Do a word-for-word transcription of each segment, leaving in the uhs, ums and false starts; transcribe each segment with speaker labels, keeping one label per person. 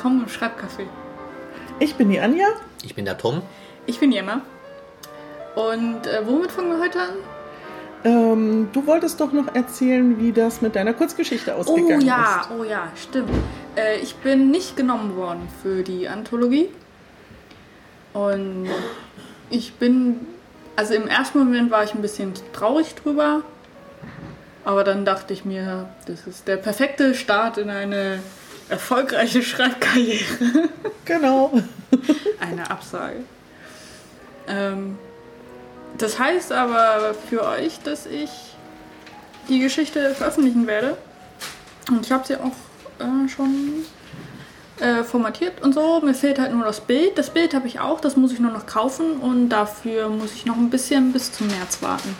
Speaker 1: willkommen im Schreibcafé.
Speaker 2: Ich bin die Anja.
Speaker 3: Ich bin der Tom.
Speaker 1: Ich bin die Emma. Und äh, womit fangen wir heute an?
Speaker 2: Ähm, du wolltest doch noch erzählen, wie das mit deiner Kurzgeschichte ausgegangen
Speaker 1: Oh ja,
Speaker 2: ist.
Speaker 1: oh ja, stimmt. Äh, ich bin nicht genommen worden für die Anthologie. Und ich bin, also im ersten Moment war ich ein bisschen traurig drüber. Aber dann dachte ich mir, das ist der perfekte Start in eine erfolgreiche Schreibkarriere.
Speaker 2: Genau.
Speaker 1: Eine Absage. Ähm, das heißt aber für euch, dass ich die Geschichte veröffentlichen werde. Und ich habe sie auch äh, schon äh, formatiert und so. Mir fehlt halt nur das Bild. Das Bild habe ich auch, das muss ich nur noch kaufen. Und dafür muss ich noch ein bisschen bis zum März warten.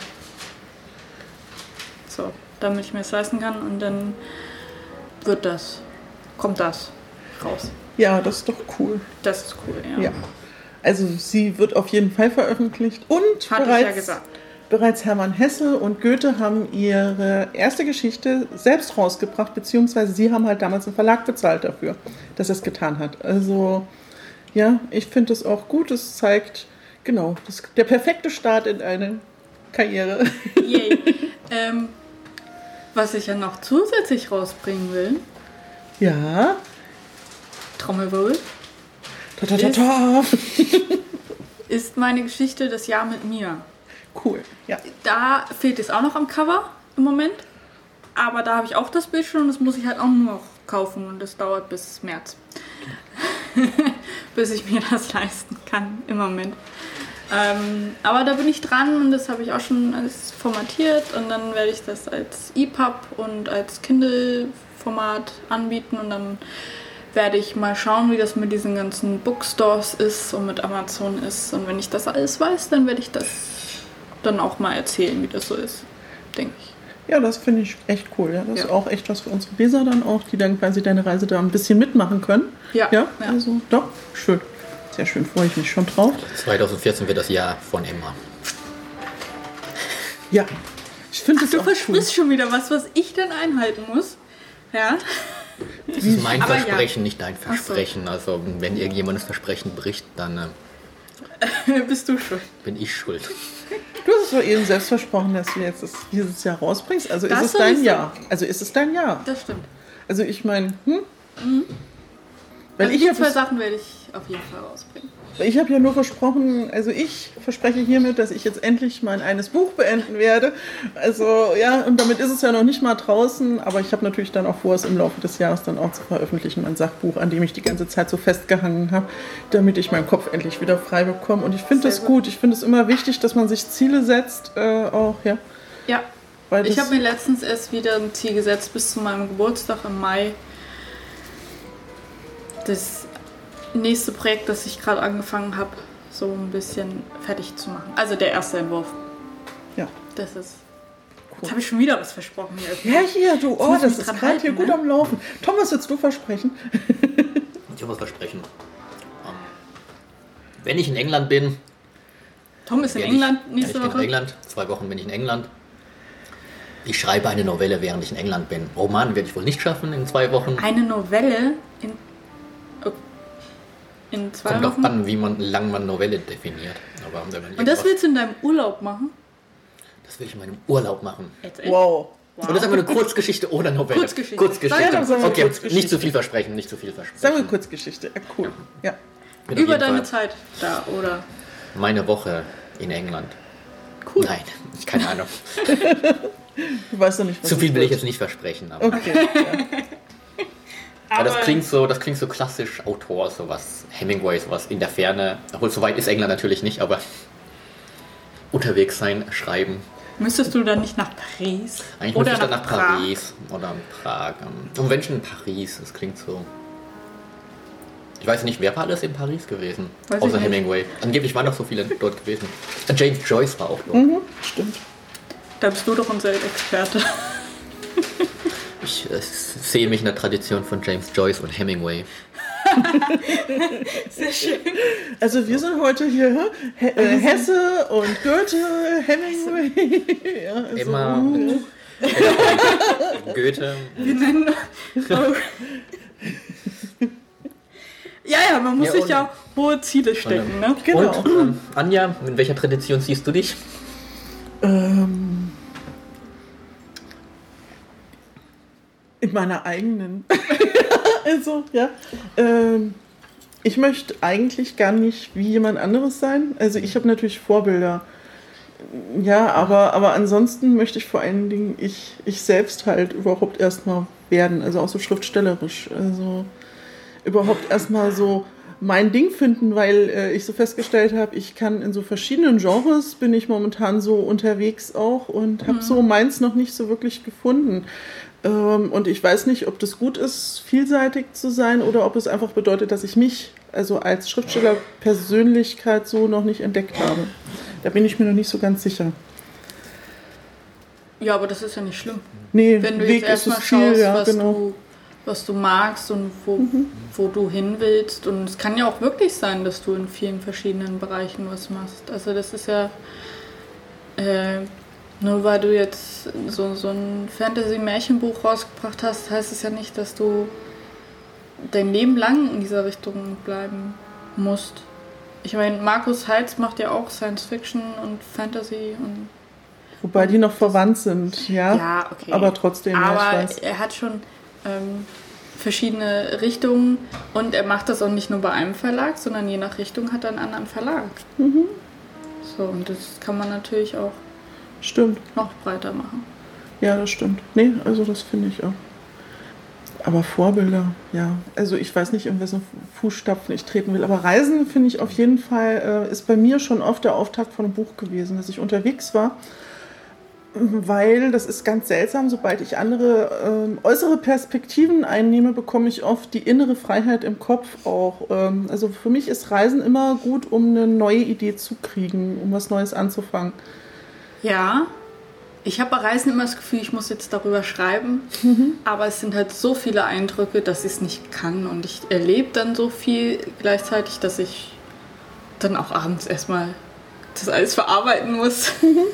Speaker 1: So, damit ich mir das leisten kann. Und dann wird das, kommt das raus.
Speaker 2: Ja, das ist doch cool.
Speaker 1: Das ist cool, ja.
Speaker 2: Ja. Also sie wird auf jeden Fall veröffentlicht. Und
Speaker 1: Hatte ich
Speaker 2: bereits,
Speaker 1: ja gesagt.
Speaker 2: bereits Hermann Hesse und Goethe haben ihre erste Geschichte selbst rausgebracht, beziehungsweise sie haben halt damals einen Verlag bezahlt dafür, dass er es getan hat. Also ja, ich finde es auch gut. Es zeigt, genau, das, der perfekte Start in eine Karriere.
Speaker 1: Yay. ähm, was ich ja noch zusätzlich rausbringen will,
Speaker 2: Ja.
Speaker 1: Trommelwirbel,
Speaker 2: Ta ta ta ta.
Speaker 1: ist meine Geschichte Das Jahr mit mir.
Speaker 2: Cool. Ja.
Speaker 1: Da fehlt es auch noch am Cover im Moment. Aber da habe ich auch das Bild schon und das muss ich halt auch nur noch kaufen und das dauert bis März. Bis ich mir das leisten kann im Moment. Ähm, aber da bin ich dran und das habe ich auch schon alles formatiert und dann werde ich das als E P U B und als Kindle-Format anbieten und dann werde ich mal schauen, wie das mit diesen ganzen Bookstores ist und mit Amazon ist. Und wenn ich das alles weiß, dann werde ich das dann auch mal erzählen, wie das so ist, denke ich.
Speaker 2: Ja, das finde ich echt cool. Ja. Das
Speaker 1: Ja.
Speaker 2: ist auch echt was für unsere Leser dann auch, die dann quasi deine Reise da ein bisschen mitmachen können.
Speaker 1: Ja.
Speaker 2: Ja,
Speaker 1: Ja.
Speaker 2: also doch, schön. Sehr schön, freue ich mich schon drauf.
Speaker 3: zwanzig vierzehn wird das Jahr von Emma.
Speaker 2: Ja, ich finde
Speaker 1: Ach,
Speaker 2: es
Speaker 1: du
Speaker 2: auch cool.
Speaker 1: versprichst schon wieder was, was ich dann einhalten muss. Ja.
Speaker 3: Das ist mein
Speaker 1: Aber
Speaker 3: Versprechen,
Speaker 1: ja.
Speaker 3: nicht dein Versprechen. Also wenn irgendjemand das Versprechen bricht, dann äh,
Speaker 1: Bist du schon.
Speaker 3: bin ich schuld.
Speaker 2: Du hast es doch eben selbst versprochen, dass du jetzt das, dieses Jahr rausbringst. Also
Speaker 1: Das
Speaker 2: ist es
Speaker 1: soll
Speaker 2: dein
Speaker 1: ich
Speaker 2: Jahr. Also ist es dein Jahr.
Speaker 1: Das stimmt.
Speaker 2: Also ich meine, hm? Weil
Speaker 1: Also
Speaker 2: ich
Speaker 1: die
Speaker 2: habe
Speaker 1: zwei Sachen werde ich auf jeden Fall rausbringen.
Speaker 2: ich hab ja nur versprochen, also ich verspreche hiermit, dass ich jetzt endlich mein eines Buch beenden werde. Also ja, und damit ist es ja noch nicht mal draußen, aber ich habe natürlich dann auch vor, es im Laufe des Jahres dann auch zu veröffentlichen, mein Sachbuch, an dem ich die ganze Zeit so festgehangen habe, damit ich meinen Kopf endlich wieder frei bekomme. Und ich finde
Speaker 1: Sehr
Speaker 2: das
Speaker 1: gut.
Speaker 2: gut. Ich finde es immer wichtig, dass man sich Ziele setzt, äh, auch, ja.
Speaker 1: Ja.
Speaker 2: Weil
Speaker 1: Ich
Speaker 2: das-
Speaker 1: habe mir letztens erst wieder ein Ziel gesetzt, bis zu meinem Geburtstag im Mai. Das nächste Projekt, das ich gerade angefangen habe, so ein bisschen fertig zu machen. Also der erste Entwurf.
Speaker 2: Ja.
Speaker 1: Das ist. Jetzt habe ich schon wieder was versprochen. Hier.
Speaker 2: Ja, hier, du, oh,
Speaker 1: muss ich
Speaker 2: das
Speaker 1: mich
Speaker 2: ist
Speaker 1: dran
Speaker 2: gerade hier
Speaker 1: halten,
Speaker 2: gut
Speaker 1: ne?
Speaker 2: am Laufen. Tom, was willst du versprechen?
Speaker 3: Ich habe was versprechen. Ähm, wenn ich in England bin,
Speaker 1: Tom ist in
Speaker 3: werde
Speaker 1: England
Speaker 3: ich,
Speaker 1: nächste
Speaker 3: ja, ich bin
Speaker 1: Woche.
Speaker 3: in England, zwei Wochen bin ich in England. Ich schreibe eine Novelle, während ich in England bin. Roman werde ich wohl nicht schaffen in zwei Wochen.
Speaker 1: Eine Novelle in, oh, in zwei
Speaker 3: Kommt
Speaker 1: Wochen.
Speaker 3: auch an, wie man, lang man Novelle definiert. Aber wenn man
Speaker 1: Und das
Speaker 3: irgendwas-
Speaker 1: willst du in deinem Urlaub machen?
Speaker 3: das will ich in meinem Urlaub machen.
Speaker 1: Jetzt echt?
Speaker 2: Wow.
Speaker 3: Und das ist aber eine Kurzgeschichte oder Novelle.
Speaker 1: Kurzgeschichte.
Speaker 3: Kurzgeschichte.
Speaker 2: Ja, dann sagen wir
Speaker 3: Okay,
Speaker 2: Kurzgeschichte.
Speaker 3: nicht zu viel versprechen, nicht zu viel versprechen.
Speaker 2: Sagen wir Kurzgeschichte. Ja, cool. Ja.
Speaker 3: Bin auf
Speaker 1: Über
Speaker 3: jeden
Speaker 1: deine
Speaker 3: Fall
Speaker 1: Zeit da, oder?
Speaker 3: Meine Woche in England.
Speaker 1: Cool.
Speaker 3: Nein, ich keine Ahnung.
Speaker 2: Du weißt doch nicht, was
Speaker 3: Zu viel
Speaker 2: es
Speaker 3: will ich
Speaker 2: wird.
Speaker 3: jetzt nicht versprechen. Aber,
Speaker 2: Okay.
Speaker 3: aber das klingt so, das klingt so klassisch Autor, sowas Hemingway, sowas in der Ferne. Obwohl so weit ist England natürlich nicht, aber unterwegs sein, schreiben.
Speaker 1: Müsstest du dann nicht nach Paris?
Speaker 3: Eigentlich
Speaker 1: oder
Speaker 3: müsste ich dann nach
Speaker 1: Prag?
Speaker 3: Paris oder Prag. Und wenn schon in Paris, das klingt so. Ich weiß nicht, wer war alles in Paris gewesen?
Speaker 1: Weiß ich
Speaker 3: Außer
Speaker 1: nicht.
Speaker 3: Hemingway. Angeblich waren noch so viele dort gewesen. James Joyce war auch dort.
Speaker 2: Mhm, stimmt.
Speaker 1: Da bist du doch unser Experte.
Speaker 3: Ich äh, sehe mich in der Tradition von James Joyce und Hemingway.
Speaker 1: Sehr schön.
Speaker 2: Also wir sind heute hier He äh, Hesse und Goethe, Hemingway. Ja, also,
Speaker 3: Emma,
Speaker 2: uh.
Speaker 3: Goethe.
Speaker 1: Wir nennen. Oh. Ja, ja, man muss
Speaker 3: Ja,
Speaker 1: sich
Speaker 3: und-
Speaker 1: ja hohe Ziele stecken, ne?
Speaker 2: Genau.
Speaker 3: Und ähm, Anja, in welcher Tradition siehst du dich?
Speaker 2: Ähm, in meiner eigenen. Also, ja. Ähm, ich möchte eigentlich gar nicht wie jemand anderes sein. Also ich habe natürlich Vorbilder. Ja, aber, aber ansonsten möchte ich vor allen Dingen ich, ich selbst halt überhaupt erstmal werden. Also auch so schriftstellerisch. Also überhaupt erstmal so mein Ding finden, weil äh, ich so festgestellt habe, ich kann in so verschiedenen Genres, bin ich momentan so unterwegs auch und habe
Speaker 1: Mhm.
Speaker 2: so meins noch nicht so wirklich gefunden. Ähm, und ich weiß nicht, ob das gut ist, vielseitig zu sein oder ob es einfach bedeutet, dass ich mich also als Schriftstellerpersönlichkeit so noch nicht entdeckt habe. Da bin ich mir noch nicht so ganz sicher.
Speaker 1: Ja, aber das ist ja nicht schlimm.
Speaker 2: Nee,
Speaker 1: Wenn du
Speaker 2: Weg
Speaker 1: jetzt
Speaker 2: ist es
Speaker 1: erstmal
Speaker 2: viel,
Speaker 1: schaust,
Speaker 2: ja,
Speaker 1: was,
Speaker 2: genau.
Speaker 1: du, was du magst und wo,
Speaker 2: Mhm.
Speaker 1: wo du hin willst. Und es kann ja auch wirklich sein, dass du in vielen verschiedenen Bereichen was machst. Also das ist ja... Äh, nur weil du jetzt so, so ein Fantasy-Märchenbuch rausgebracht hast, heißt es ja nicht, dass du dein Leben lang in dieser Richtung bleiben musst. Ich meine, Markus Heitz macht ja auch Science-Fiction und Fantasy und...
Speaker 2: Wobei die noch verwandt sind, ja.
Speaker 1: Ja, okay.
Speaker 2: Aber trotzdem, ja, ich
Speaker 1: Aber
Speaker 2: weiß.
Speaker 1: er hat schon ähm, verschiedene Richtungen und er macht das auch nicht nur bei einem Verlag, sondern je nach Richtung hat er einen anderen Verlag.
Speaker 2: Mhm.
Speaker 1: So, und das kann man natürlich auch
Speaker 2: Stimmt.
Speaker 1: noch breiter machen.
Speaker 2: Ja, das stimmt. Nee, also das finde ich auch. Aber Vorbilder, ja. Also ich weiß nicht, in wessen Fußstapfen ich treten will. Aber Reisen, finde ich auf jeden Fall, äh, ist bei mir schon oft der Auftakt von einem Buch gewesen, dass ich unterwegs war. Weil, das ist ganz seltsam, sobald ich andere ähm, äußere Perspektiven einnehme, bekomme ich oft die innere Freiheit im Kopf auch. Ähm, also für mich ist Reisen immer gut, um eine neue Idee zu kriegen, um was Neues anzufangen.
Speaker 1: Ja, ich habe bei Reisen immer das Gefühl, ich muss jetzt darüber schreiben, aber es sind halt so viele Eindrücke, dass ich es nicht kann und ich erlebe dann so viel gleichzeitig, dass ich dann auch abends erstmal das alles verarbeiten muss.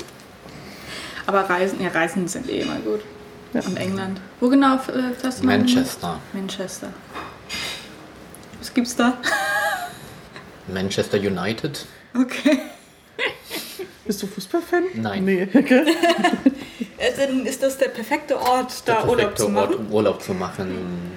Speaker 1: Aber Reisen, ja, Reisen sind eh immer gut.
Speaker 2: Ja.
Speaker 1: Und England. Wo genau äh, fährst du noch hin?
Speaker 3: Manchester.
Speaker 1: Manchester. Was gibt's da?
Speaker 3: Manchester United.
Speaker 1: Okay.
Speaker 2: Bist du Fußballfan?
Speaker 3: Nein.
Speaker 2: Nee. Okay.
Speaker 1: Dann ist das der perfekte Ort,
Speaker 3: Der
Speaker 1: da Urlaub
Speaker 3: perfekte
Speaker 1: zu machen.
Speaker 3: Ort, um Urlaub zu machen.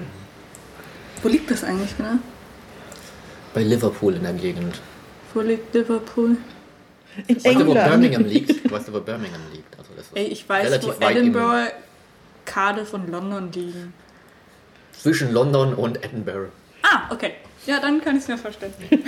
Speaker 1: Wo liegt das eigentlich genau?
Speaker 3: Bei Liverpool in der Gegend.
Speaker 1: Wo liegt Liverpool?
Speaker 2: In
Speaker 3: Weißt du, wo
Speaker 2: England.
Speaker 3: Birmingham liegt? Weißt du, wo Birmingham liegt? Also das ist
Speaker 1: Ey, ich weiß,
Speaker 3: relativ
Speaker 1: wo
Speaker 3: weit im-
Speaker 1: Edinburgh, Cardiff und London liegen.
Speaker 3: Zwischen London und Edinburgh.
Speaker 1: Ah, okay. Ja, dann kann ich es mir vorstellen.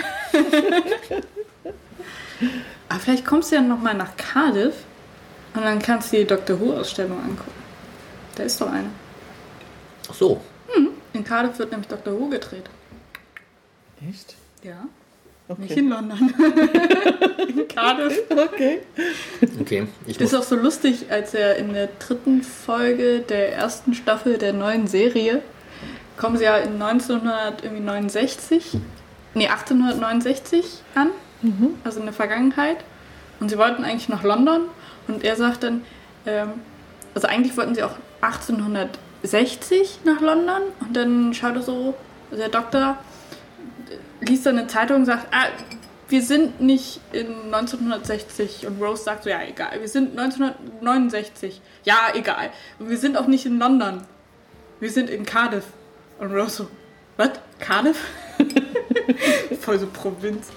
Speaker 1: Aber vielleicht kommst du ja nochmal nach Cardiff und dann kannst du die Doctor Who-Ausstellung angucken. Da ist doch eine.
Speaker 3: Ach so.
Speaker 1: In Cardiff wird nämlich Doctor Who gedreht.
Speaker 2: Echt?
Speaker 1: Ja. Nicht
Speaker 2: Okay.
Speaker 1: in London. In Cardiff.
Speaker 2: Okay.
Speaker 3: Okay. Ich
Speaker 1: Ist
Speaker 3: muss,
Speaker 1: auch so lustig, als er in der dritten Folge der ersten Staffel der neuen Serie kommen sie ja in neunzehnhundertneunundsechzig, nee, achtzehnhundertneunundsechzig an, also in der Vergangenheit. Und sie wollten eigentlich nach London und er sagt dann, ähm, also eigentlich wollten sie auch achtzehnhundertsechzig nach London und dann schaut er so, der Doktor liest dann eine Zeitung und sagt, ah, wir sind nicht in neunzehnhundertsechzig. Und Rose sagt so, ja, egal, wir sind neunzehnhundertneunundsechzig. Ja, egal. Und wir sind auch nicht in London. Wir sind in Cardiff. Und Rose so, was? Cardiff? Voll so Provinz.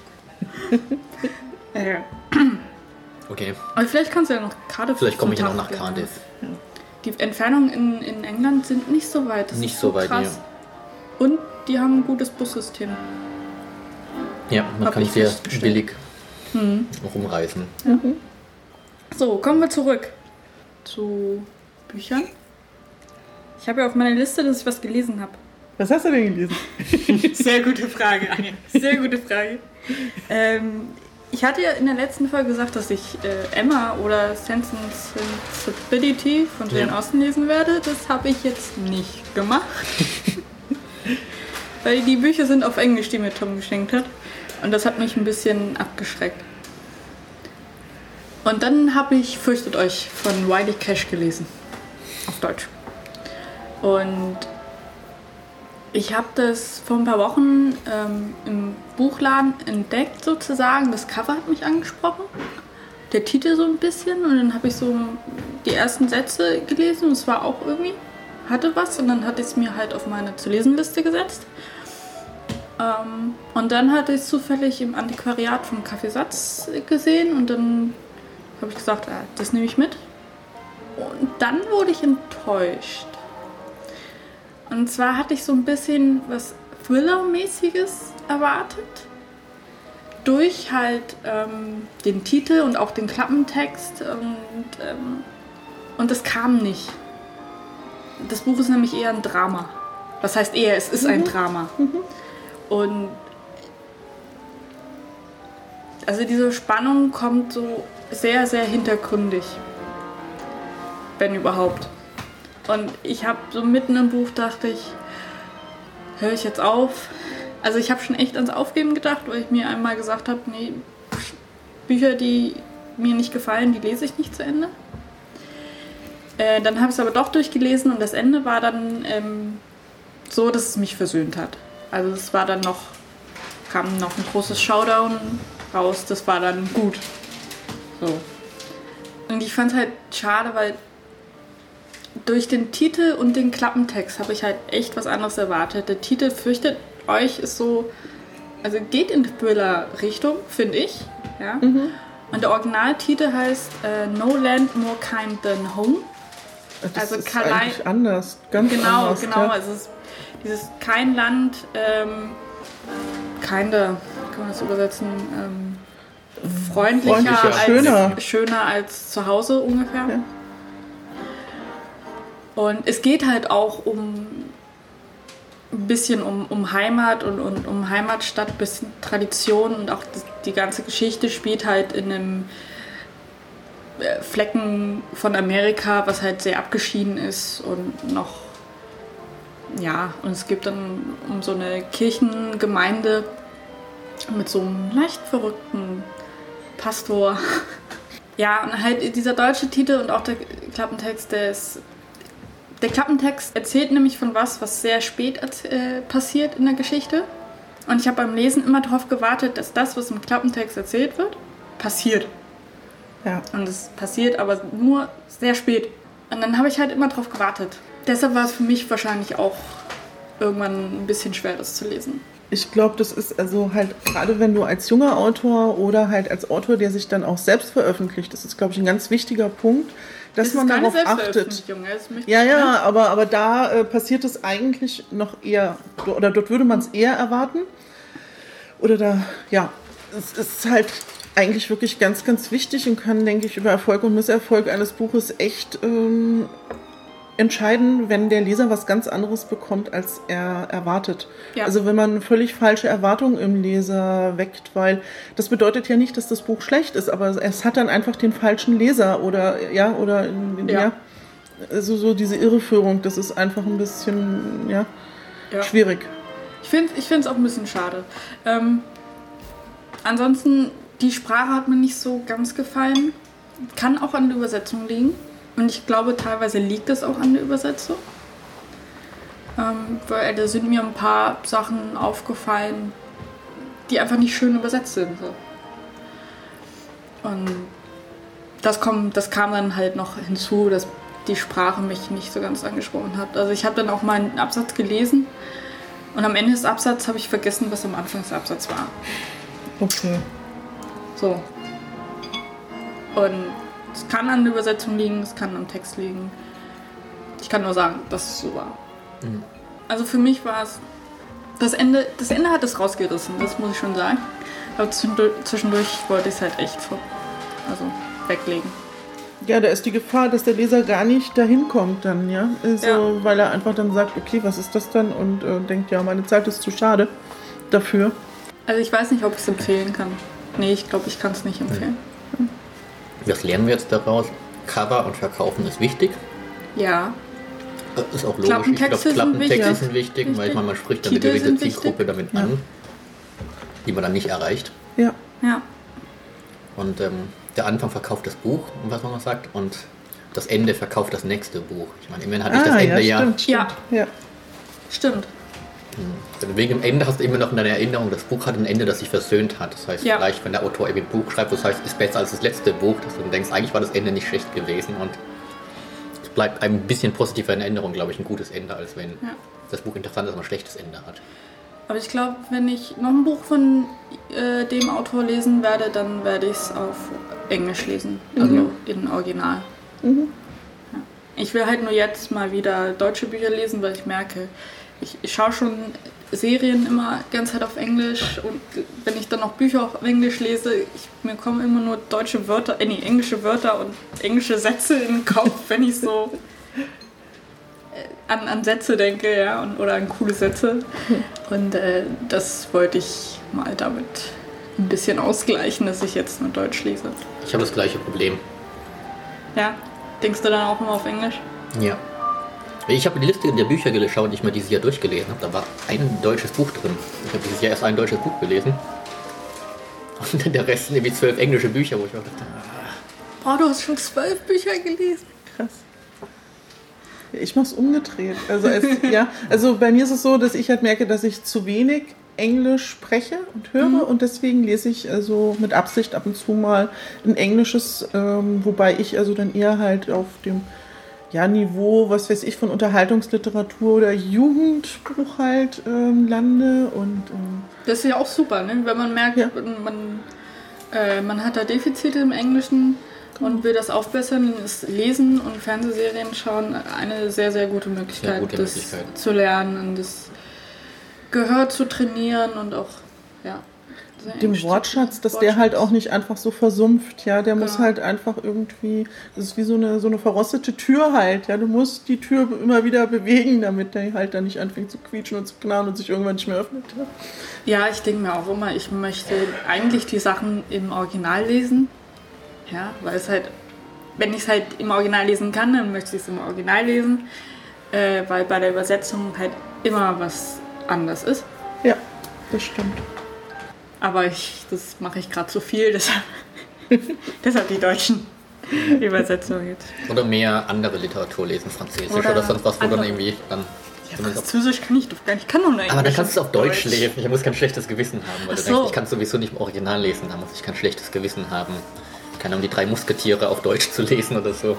Speaker 1: Ja.
Speaker 3: okay.
Speaker 1: Aber vielleicht kannst du ja noch Cardiff.
Speaker 3: Vielleicht komme ich
Speaker 1: zum
Speaker 3: ja noch nach
Speaker 1: Tag
Speaker 3: Cardiff.
Speaker 1: gehen. Die Entfernungen in, in England sind nicht so weit. Das
Speaker 3: Nicht
Speaker 1: ist
Speaker 3: so weit,
Speaker 1: krass. Und die haben ein gutes Bussystem.
Speaker 3: Ja, man
Speaker 1: Hab
Speaker 3: kann
Speaker 1: ich
Speaker 3: sehr
Speaker 1: festgestellt.
Speaker 3: billig rumreisen.
Speaker 1: So, kommen wir zurück zu Büchern. Ich habe ja auf meiner Liste, dass ich was gelesen habe.
Speaker 2: Was hast du denn gelesen?
Speaker 1: Sehr gute Frage, Anja. Sehr gute Frage. Ähm, ich hatte ja in der letzten Folge gesagt, dass ich äh, Emma oder Sense and Sensibility von Jane
Speaker 3: Ja.
Speaker 1: Austen lesen werde. Das habe ich jetzt nicht gemacht. Weil die Bücher sind auf Englisch, die mir Tom geschenkt hat. Und das hat mich ein bisschen abgeschreckt. Und dann habe ich Fürchtet euch von Wiley Cash gelesen. Auf Deutsch. Und Ich habe das vor ein paar Wochen ähm, im Buchladen entdeckt sozusagen. Das Cover hat mich angesprochen. Der Titel so ein bisschen. Und dann habe ich so die ersten Sätze gelesen. Und es war auch irgendwie, hatte was. Und dann hatte ich es mir halt auf meine Zu-Lesen-Liste gesetzt. Ähm, und dann hatte ich es zufällig im Antiquariat vom Café Satz gesehen. Und dann habe ich gesagt, ah, das nehme ich mit. Und dann wurde ich enttäuscht. Und zwar hatte ich so ein bisschen was Thriller-mäßiges erwartet. Durch halt ähm, den Titel und auch den Klappentext. Und, ähm, und das kam nicht. Das Buch ist nämlich eher ein Drama. Was heißt eher, es ist mhm. ein Drama. Mhm. Und also diese Spannung kommt so sehr, sehr hintergründig. Wenn überhaupt. Und ich habe so mitten im Buch dachte ich, höre ich jetzt auf? Also ich habe schon echt ans Aufgeben gedacht, weil ich mir einmal gesagt habe, nee, Bücher, die mir nicht gefallen, die lese ich nicht zu Ende. Äh, dann habe ich es aber doch durchgelesen und das Ende war dann ähm, so, dass es mich versöhnt hat. Also es war dann noch, kam noch ein großes Showdown raus, das war dann gut. So. Und ich fand es halt schade, weil durch den Titel und den Klappentext habe ich halt echt was anderes erwartet. Der Titel Fürchtet euch ist so, also geht in die Thriller-Richtung, finde ich. Ja? Mhm. Und der Originaltitel heißt äh, No Land More Kind Than Home.
Speaker 2: Das also ist eigentlich anders, ganz
Speaker 1: genau,
Speaker 2: anders.
Speaker 1: Genau, genau.
Speaker 2: Ja.
Speaker 1: Also es ist dieses kein Land, ähm, keine, kann man das übersetzen, ähm, freundlicher,
Speaker 2: freundlicher
Speaker 1: als,
Speaker 2: schöner.
Speaker 1: schöner als zu Hause ungefähr.
Speaker 2: Ja.
Speaker 1: Und es geht halt auch um ein bisschen um, um Heimat und, und um Heimatstadt, ein bisschen Tradition und auch die, die ganze Geschichte spielt halt in einem Flecken von Amerika, was halt sehr abgeschieden ist und noch, ja, und es gibt dann um so eine Kirchengemeinde mit so einem leicht verrückten Pastor. Ja, und halt dieser deutsche Titel und auch der Klappentext, der ist Der Klappentext erzählt nämlich von was, was sehr spät äh, passiert in der Geschichte. Und ich habe beim Lesen immer darauf gewartet, dass das, was im Klappentext erzählt wird, passiert.
Speaker 2: Ja.
Speaker 1: Und es passiert aber nur sehr spät. Und dann habe ich halt immer darauf gewartet. Deshalb war es für mich wahrscheinlich auch irgendwann ein bisschen schwer, das zu lesen.
Speaker 2: Ich glaube, das ist also halt, gerade wenn du als junger Autor oder halt als Autor, der sich dann auch selbst veröffentlicht, das ist, glaube ich, ein ganz wichtiger Punkt, dass man darauf achtet. Ja, ja, aber, aber da äh, passiert es eigentlich noch eher, oder dort würde man es eher erwarten. Oder da, ja, es ist halt eigentlich wirklich ganz, ganz wichtig und kann, denke ich, über Erfolg und Misserfolg eines Buches echt ähm, entscheiden, wenn der Leser was ganz anderes bekommt, als er erwartet. Ja. Also wenn man völlig falsche Erwartungen im Leser weckt, weil das bedeutet ja nicht, dass das Buch schlecht ist, aber es hat dann einfach den falschen Leser oder ja, oder ja, ja also so diese Irreführung, das ist einfach ein bisschen ja, ja. schwierig.
Speaker 1: Ich finde ich finde es auch ein bisschen schade. Ähm, ansonsten, die Sprache hat mir nicht so ganz gefallen. Kann auch an der Übersetzung liegen. Und ich glaube, teilweise liegt es auch an der Übersetzung. Ähm, weil da sind mir ein paar Sachen aufgefallen, die einfach nicht schön übersetzt sind. So. Und das, kommt, das kam dann halt noch hinzu, dass die Sprache mich nicht so ganz angesprochen hat. Also ich habe dann auch mal einen Absatz gelesen und am Ende des Absatzes habe ich vergessen, was am Anfang des Absatzes war.
Speaker 2: Okay.
Speaker 1: So. Und es kann an der Übersetzung liegen, es kann am Text liegen. Ich kann nur sagen, dass es so war. Mhm. Also für mich war es, das Ende, das Ende hat es rausgerissen, das muss ich schon sagen. Aber zwischendurch wollte ich es halt echt vor, also weglegen.
Speaker 2: Ja, da ist die Gefahr, dass der Leser gar nicht dahin kommt dann, ja? Also, ja. Weil er einfach dann sagt, okay, was ist das dann? Und äh, denkt, ja, meine Zeit ist zu schade dafür.
Speaker 1: Also ich weiß nicht, ob ich es empfehlen kann. Nee, ich glaube, ich kann es nicht empfehlen.
Speaker 3: Mhm. Was lernen wir jetzt daraus? Cover und Verkaufen ist wichtig.
Speaker 1: Ja.
Speaker 3: Das ist auch logisch. Klappentexte ich glaube, Klappentexte sind wichtig, wichtig, weil man spricht dann Titel eine gewisse Zielgruppe damit ja. an, die man dann nicht erreicht.
Speaker 2: Ja.
Speaker 1: ja.
Speaker 3: Und ähm, der Anfang verkauft das Buch, was man noch sagt, und das Ende verkauft das nächste Buch. Ich meine, immerhin hatte
Speaker 2: ah,
Speaker 3: ich das Ende
Speaker 2: ja.
Speaker 3: ja.
Speaker 2: Stimmt, stimmt.
Speaker 1: Ja. ja. Stimmt.
Speaker 3: Wegen dem Ende hast du immer noch in deiner Erinnerung, das Buch hat ein Ende, das sich versöhnt hat. Das heißt,
Speaker 1: Ja.
Speaker 3: vielleicht, wenn der Autor eben ein Buch schreibt, das heißt, ist besser als das letzte Buch, dass du denkst, eigentlich war das Ende nicht schlecht gewesen und es bleibt einem ein bisschen positiver in Erinnerung, glaube ich, ein gutes Ende, als wenn
Speaker 1: Ja.
Speaker 3: das Buch interessant ist, aber ein schlechtes Ende hat.
Speaker 1: Aber ich glaube, wenn ich noch ein Buch von äh, dem Autor lesen werde, dann werde ich es auf Englisch lesen, also
Speaker 2: Mhm.
Speaker 1: in Original.
Speaker 2: Mhm.
Speaker 1: Ja. Ich will halt nur jetzt mal wieder deutsche Bücher lesen, weil ich merke, ich, ich schaue schon Serien immer die ganze Zeit auf Englisch und wenn ich dann noch Bücher auf Englisch lese, ich, mir kommen immer nur deutsche Wörter, äh, nee, englische Wörter und englische Sätze in den Kopf, wenn ich so An, an Sätze denke, ja, und, oder an coole Sätze. Und äh, das wollte ich mal damit ein bisschen ausgleichen, dass ich jetzt nur Deutsch lese.
Speaker 3: Ich habe das gleiche Problem.
Speaker 1: Ja, denkst du dann auch immer auf Englisch?
Speaker 3: Ja. Ich habe die Liste der Bücher geschaut, die ich mir dieses Jahr durchgelesen habe. Da war ein deutsches Buch drin. Ich habe dieses Jahr erst ein deutsches Buch gelesen. Und der Rest sind irgendwie zwölf englische Bücher, wo ich mir dachte,
Speaker 1: Boah, du hast schon zwölf Bücher gelesen.
Speaker 2: Krass. Ich mach's umgedreht. Also, es, ja, also bei mir ist es so, dass ich halt merke, dass ich zu wenig Englisch spreche und höre
Speaker 1: Mhm.
Speaker 2: und deswegen lese ich also mit Absicht ab und zu mal ein englisches, ähm, wobei ich also dann eher halt auf dem ja, Niveau, was weiß ich, von Unterhaltungsliteratur oder Jugendbuch halt ähm, lande und ähm,
Speaker 1: Das ist ja auch super, ne? Wenn man merkt,
Speaker 2: Ja.
Speaker 1: man, äh, man hat da Defizite im Englischen und will das aufbessern, dann ist Lesen und Fernsehserien schauen eine sehr, sehr gute Möglichkeit,
Speaker 3: Sehr gute
Speaker 1: das
Speaker 3: Möglichkeit.
Speaker 1: zu lernen und das Gehör zu trainieren und auch, ja. sehr
Speaker 2: dem
Speaker 1: Englisch zu-
Speaker 2: Wortschatz, dass der halt auch nicht einfach so versumpft, ja, der muss
Speaker 1: Genau.
Speaker 2: halt einfach irgendwie, das ist wie so eine, so eine verrostete Tür halt, ja, du musst die Tür immer wieder bewegen, damit der halt dann nicht anfängt zu quietschen und zu knarren und sich irgendwann nicht mehr öffnet. Ja.
Speaker 1: Ja, ich denke mir auch immer, ich möchte eigentlich die Sachen im Original lesen. Ja, weil es halt, wenn ich es halt im Original lesen kann, dann möchte ich es im Original lesen, äh, weil bei der Übersetzung halt immer was anders ist.
Speaker 2: Ja, das stimmt.
Speaker 1: Aber ich, das mache ich gerade zu viel, deshalb, deshalb die deutschen Übersetzungen jetzt.
Speaker 3: oder mehr andere Literatur lesen, Französisch oder,
Speaker 1: Oder
Speaker 3: sonst was, wo dann
Speaker 1: andere.
Speaker 3: irgendwie dann...
Speaker 1: Ja,
Speaker 3: zumindest auf-
Speaker 1: Französisch kann ich doch gar nicht, ich kann doch nur Englisch.
Speaker 3: aber dann kannst du es auf
Speaker 1: und
Speaker 3: Deutsch lesen. Ich muss kein schlechtes Gewissen haben, weil
Speaker 1: Ach
Speaker 3: du
Speaker 1: so.
Speaker 3: denkst, ich kann es sowieso nicht im Original lesen, da muss ich kein schlechtes Gewissen haben. Keine Ahnung, die drei Musketiere auf Deutsch zu lesen oder so.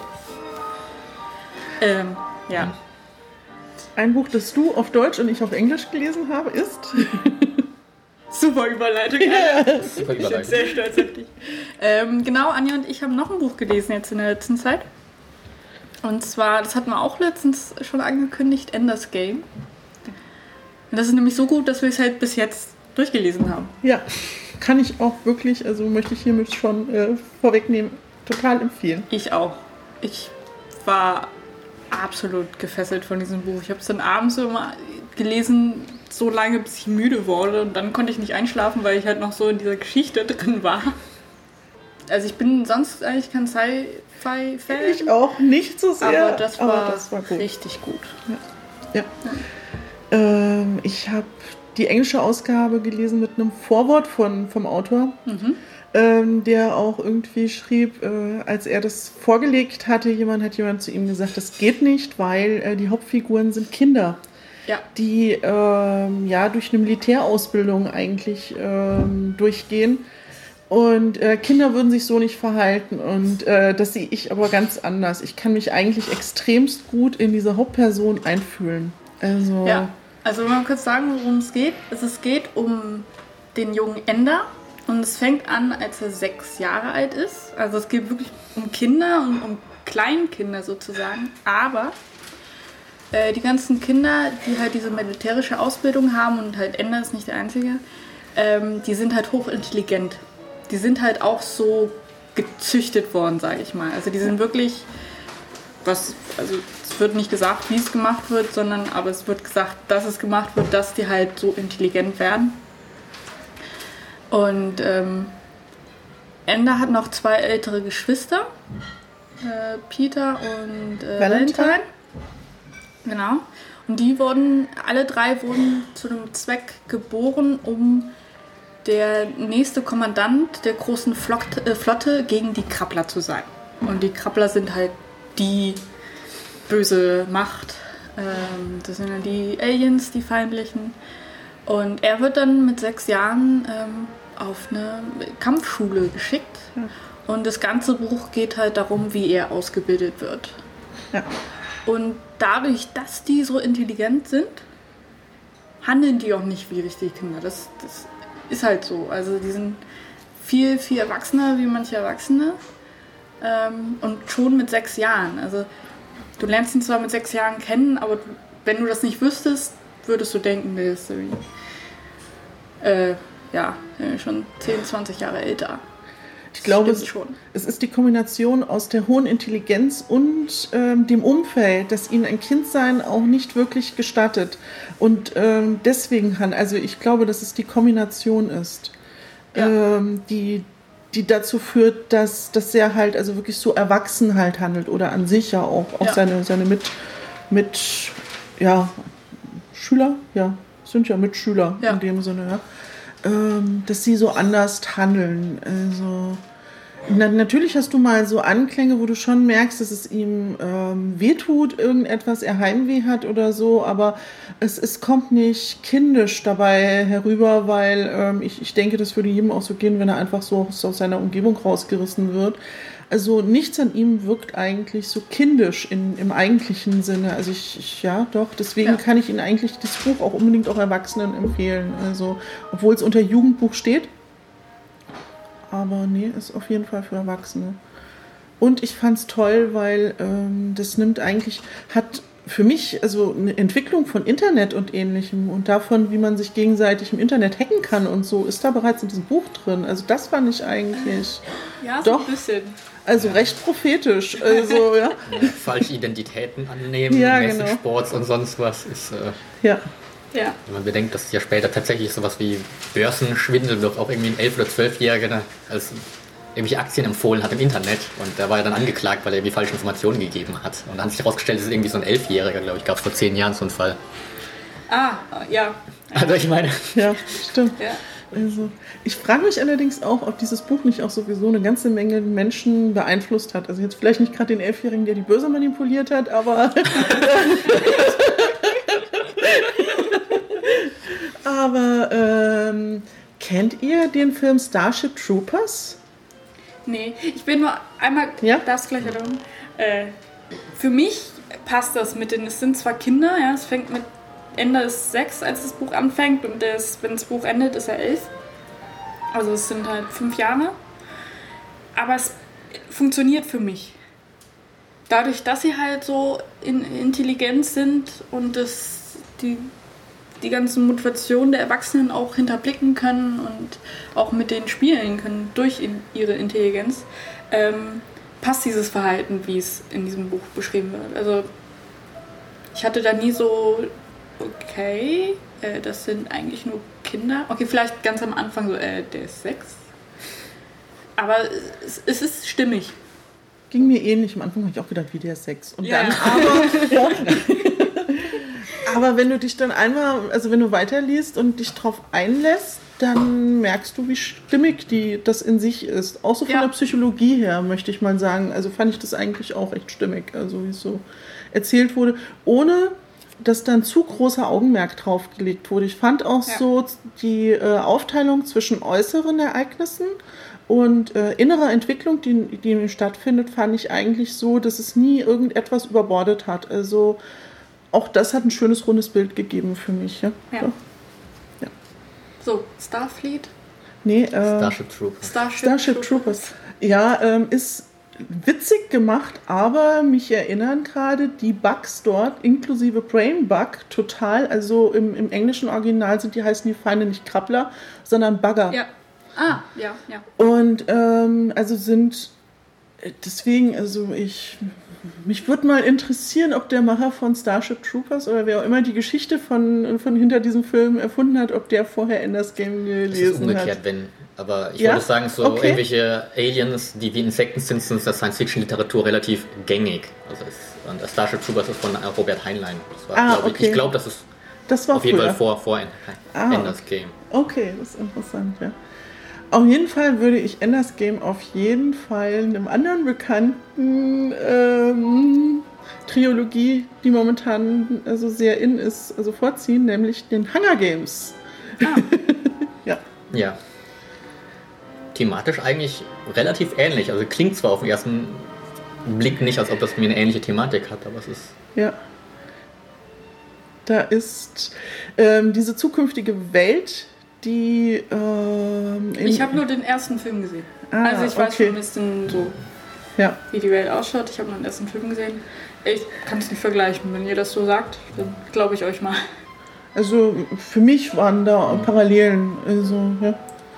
Speaker 1: Ähm, ja.
Speaker 2: Ein Buch, das du auf Deutsch und ich auf Englisch gelesen habe, ist
Speaker 1: Super Überleitung.
Speaker 3: Super
Speaker 1: Ich bin
Speaker 3: Überleitung.
Speaker 1: sehr stolz auf dich. Ähm, genau, Anja und ich haben noch ein Buch gelesen jetzt in der letzten Zeit. Und zwar, das hatten wir auch letztens schon angekündigt, Ender's Game. Und das ist nämlich so gut, dass wir es halt bis jetzt durchgelesen haben.
Speaker 2: ja, kann ich auch wirklich, also möchte ich hiermit schon äh, vorwegnehmen, total empfehlen.
Speaker 1: Ich auch. Ich war absolut gefesselt von diesem Buch. Ich habe es dann abends immer gelesen, so lange, bis ich müde wurde. Und dann konnte ich nicht einschlafen, weil ich halt noch so in dieser Geschichte drin war. Also ich bin sonst eigentlich kein Sci-Fi-Fan.
Speaker 2: Ich auch nicht so sehr,
Speaker 1: Aber das war,
Speaker 2: aber das war gut.
Speaker 1: richtig gut.
Speaker 2: Ja. Ähm, ich habe die englische Ausgabe gelesen mit einem Vorwort von, vom Autor,
Speaker 1: Mhm.
Speaker 2: ähm, der auch irgendwie schrieb, äh, als er das vorgelegt hatte, jemand hat jemand zu ihm gesagt, das geht nicht, weil äh, die Hauptfiguren sind Kinder,
Speaker 1: Ja.
Speaker 2: die ähm, ja durch eine Militärausbildung eigentlich ähm, durchgehen. Und äh, Kinder würden sich so nicht verhalten. Und äh, das sehe ich aber ganz anders. Ich kann mich eigentlich extremst gut in diese Hauptperson einfühlen. Also,
Speaker 1: Ja, also wenn wir kurz sagen, worum es geht. Es es geht um den jungen Ender und es fängt an, als er sechs Jahre alt ist. Also es geht wirklich um Kinder und um Kleinkinder sozusagen. Aber äh, die ganzen Kinder, die halt diese militärische Ausbildung haben und halt Ender ist nicht der Einzige, ähm, die sind halt hochintelligent. Die sind halt auch so gezüchtet worden, sage ich mal. Also die sind wirklich, was, also es wird nicht gesagt, wie es gemacht wird, sondern aber es wird gesagt, dass es gemacht wird, dass die halt so intelligent werden. Und ähm, Ender hat noch zwei ältere Geschwister, äh, Peter und äh,
Speaker 2: Valentine.
Speaker 1: Valentine. Genau. Und die wurden, alle drei wurden zu einem Zweck geboren, um der nächste Kommandant der großen Flott, äh, Flotte gegen die Krabbler zu sein. Und die Krabbler sind halt die böse Macht, Ähm, das sind ja die Aliens, die feindlichen. Und er wird dann mit sechs Jahren ähm, auf eine Kampfschule geschickt.
Speaker 2: Ja.
Speaker 1: Und das ganze Buch geht halt darum, wie er ausgebildet wird.
Speaker 2: Ja.
Speaker 1: Und dadurch, dass die so intelligent sind, handeln die auch nicht wie richtige Kinder. Das, das ist halt so. Also die sind viel, viel erwachsener wie manche Erwachsene. Ähm, und schon mit sechs Jahren. Also du lernst ihn zwar mit sechs Jahren kennen, aber du, wenn du das nicht wüsstest, würdest du denken, der ist irgendwie, äh, ja, schon zehn, zwanzig Jahre älter.
Speaker 2: Ich glaube, es,
Speaker 1: schon.
Speaker 2: es ist die Kombination aus der hohen Intelligenz und ähm, dem Umfeld, das ihnen ein Kindsein auch nicht wirklich gestattet. Und ähm, deswegen kann, also ich glaube, dass es die Kombination ist,
Speaker 1: Ja.
Speaker 2: ähm, die, die dazu führt, dass, dass er halt also wirklich so erwachsen halt handelt oder an sich ja auch, auch
Speaker 1: Ja.
Speaker 2: seine, seine mit, mit, ja, Schüler, ja, sind ja Mitschüler
Speaker 1: Ja.
Speaker 2: in dem Sinne, ja. Ähm, dass sie so anders handeln. Also na, natürlich hast du mal so Anklänge, wo du schon merkst, dass es ihm ähm, wehtut, irgendetwas, er Heimweh hat oder so, aber es, es kommt nicht kindisch dabei herüber, weil ähm, ich, ich denke, das würde jedem auch so gehen, wenn er einfach so aus, aus seiner Umgebung rausgerissen wird. Also nichts an ihm wirkt eigentlich so kindisch in, im eigentlichen Sinne. Also ich, ich ja doch, deswegen
Speaker 1: Ja.
Speaker 2: kann ich Ihnen eigentlich das Buch auch unbedingt auch Erwachsenen empfehlen. Also obwohl es unter Jugendbuch steht, aber nee, ist auf jeden Fall für Erwachsene. Und ich fand es toll, weil ähm, das nimmt eigentlich, hat für mich also eine Entwicklung von Internet und Ähnlichem und davon, wie man sich gegenseitig im Internet hacken kann und so, ist da bereits in diesem Buch drin. Also das fand ich eigentlich
Speaker 1: Ja, so
Speaker 2: doch.
Speaker 1: ein bisschen.
Speaker 2: Also recht prophetisch. Also, ja.
Speaker 3: Ja, falsche Identitäten annehmen,
Speaker 2: Ja, genau.
Speaker 3: Messesports und sonst was ist, äh,
Speaker 2: Ja.
Speaker 1: Ja.
Speaker 3: wenn man bedenkt, dass ja später tatsächlich sowas wie Börsenschwindel wird auch irgendwie ein elf- oder zwölfjähriger als irgendwelche Aktien empfohlen hat im Internet und da war er dann angeklagt, weil er irgendwie falsche Informationen gegeben hat. Und dann hat sich herausgestellt, es ist irgendwie so ein Elfjähriger, glaube ich, gab es vor zehn Jahren so einen Fall.
Speaker 1: Ah, ja.
Speaker 3: Also ich meine,
Speaker 2: Ja, stimmt.
Speaker 1: Ja.
Speaker 2: Also, ich frage mich allerdings auch, ob dieses Buch nicht auch sowieso eine ganze Menge Menschen beeinflusst hat. Also jetzt vielleicht nicht gerade den Elfjährigen, der die Börse manipuliert hat, aber... aber ähm, kennt ihr den Film Starship Troopers?
Speaker 1: Nee, ich bin nur einmal,
Speaker 2: Ja?
Speaker 1: darfst gleich wiederum. Äh, für mich passt das mit den, es sind zwar Kinder, ja, es fängt mit, Ende ist sechs, als das Buch anfängt und das, wenn das Buch endet, ist er elf. Also es sind halt fünf Jahre. Aber es funktioniert für mich. Dadurch, dass sie halt so in, intelligent sind und das, die, die ganzen Motivationen der Erwachsenen auch hinterblicken können und auch mit denen spielen können durch in, ihre Intelligenz, ähm, passt dieses Verhalten, wie es in diesem Buch beschrieben wird. Also ich hatte da nie so, okay, äh, das sind eigentlich nur Kinder. Okay, vielleicht ganz am Anfang so, äh, der ist sechs. Aber es, es ist stimmig.
Speaker 2: Ging mir ähnlich. Am Anfang habe ich auch gedacht, wie der Sex. Und
Speaker 1: Ja.
Speaker 2: dann aber, ja. aber wenn du dich dann einmal, also wenn du weiterliest und dich drauf einlässt, dann merkst du, wie stimmig die, das in sich ist. Auch so von
Speaker 1: Ja.
Speaker 2: der Psychologie her, möchte ich mal sagen. Also fand ich das eigentlich auch echt stimmig, also wie es so erzählt wurde. Ohne dass dann zu großer Augenmerk drauf gelegt wurde. Ich fand auch
Speaker 1: Ja.
Speaker 2: so die äh, Aufteilung zwischen äußeren Ereignissen und äh, innerer Entwicklung, die, die stattfindet, fand ich eigentlich so, dass es nie irgendetwas überbordet hat. Also auch das hat ein schönes, rundes Bild gegeben für mich. Ja.
Speaker 1: Ja.
Speaker 2: Doch.
Speaker 1: So, Starfleet,
Speaker 2: Nee, äh,
Speaker 3: Starship Troopers.
Speaker 1: Starship,
Speaker 2: Starship Troopers. Ja, ähm, ist witzig gemacht, aber mich erinnern gerade die Bugs dort, inklusive Brain Bug, total. Also im, im englischen Original sind die, heißen die Feinde nicht Krabbler, sondern Bugger.
Speaker 1: Ja. Ah, ja, ja.
Speaker 2: Und ähm, also sind deswegen, also ich, mich würde mal interessieren, ob der Macher von Starship Troopers oder wer auch immer die Geschichte von, von hinter diesem Film erfunden hat, ob der vorher Ender's Game
Speaker 3: Das ist
Speaker 2: gelesen
Speaker 3: umgekehrt,
Speaker 2: hat.
Speaker 3: wenn. Aber ich
Speaker 2: Ja?
Speaker 3: würde sagen, so
Speaker 2: Okay.
Speaker 3: irgendwelche Aliens, die wie Insekten sind, sind in der Science-Fiction-Literatur relativ gängig. Also es, und Starship Troopers ist von Robert Heinlein. Das war,
Speaker 2: Ah,
Speaker 3: glaub ich
Speaker 2: okay.
Speaker 3: ich glaube, das ist
Speaker 2: Das war
Speaker 3: auf jeden
Speaker 2: früher.
Speaker 3: Fall vor, vor
Speaker 2: Ah.
Speaker 3: Ender's Game.
Speaker 2: Okay, das ist interessant, ja. Auf jeden Fall würde ich Ender's Game auf jeden Fall einem anderen Bekannten ähm, Trilogie, die momentan also sehr in ist, also vorziehen, nämlich den Hunger Games.
Speaker 1: Ah.
Speaker 2: Ja.
Speaker 3: Ja. Thematisch eigentlich relativ ähnlich. Also klingt zwar auf den ersten Blick nicht, als ob das mir eine ähnliche Thematik hat, aber es ist...
Speaker 2: Ja. Da ist ähm, diese zukünftige Welt, die... Ähm, in-
Speaker 1: Ich habe nur den ersten Film gesehen.
Speaker 2: Ah,
Speaker 1: also ich weiß
Speaker 2: okay.
Speaker 1: schon ein bisschen so,
Speaker 2: Ja.
Speaker 1: wie die Welt ausschaut. Ich habe nur den ersten Film gesehen. Ich kann es nicht vergleichen. Wenn ihr das so sagt, dann glaube ich euch mal.
Speaker 2: Also für mich waren da Parallelen. Also, ja.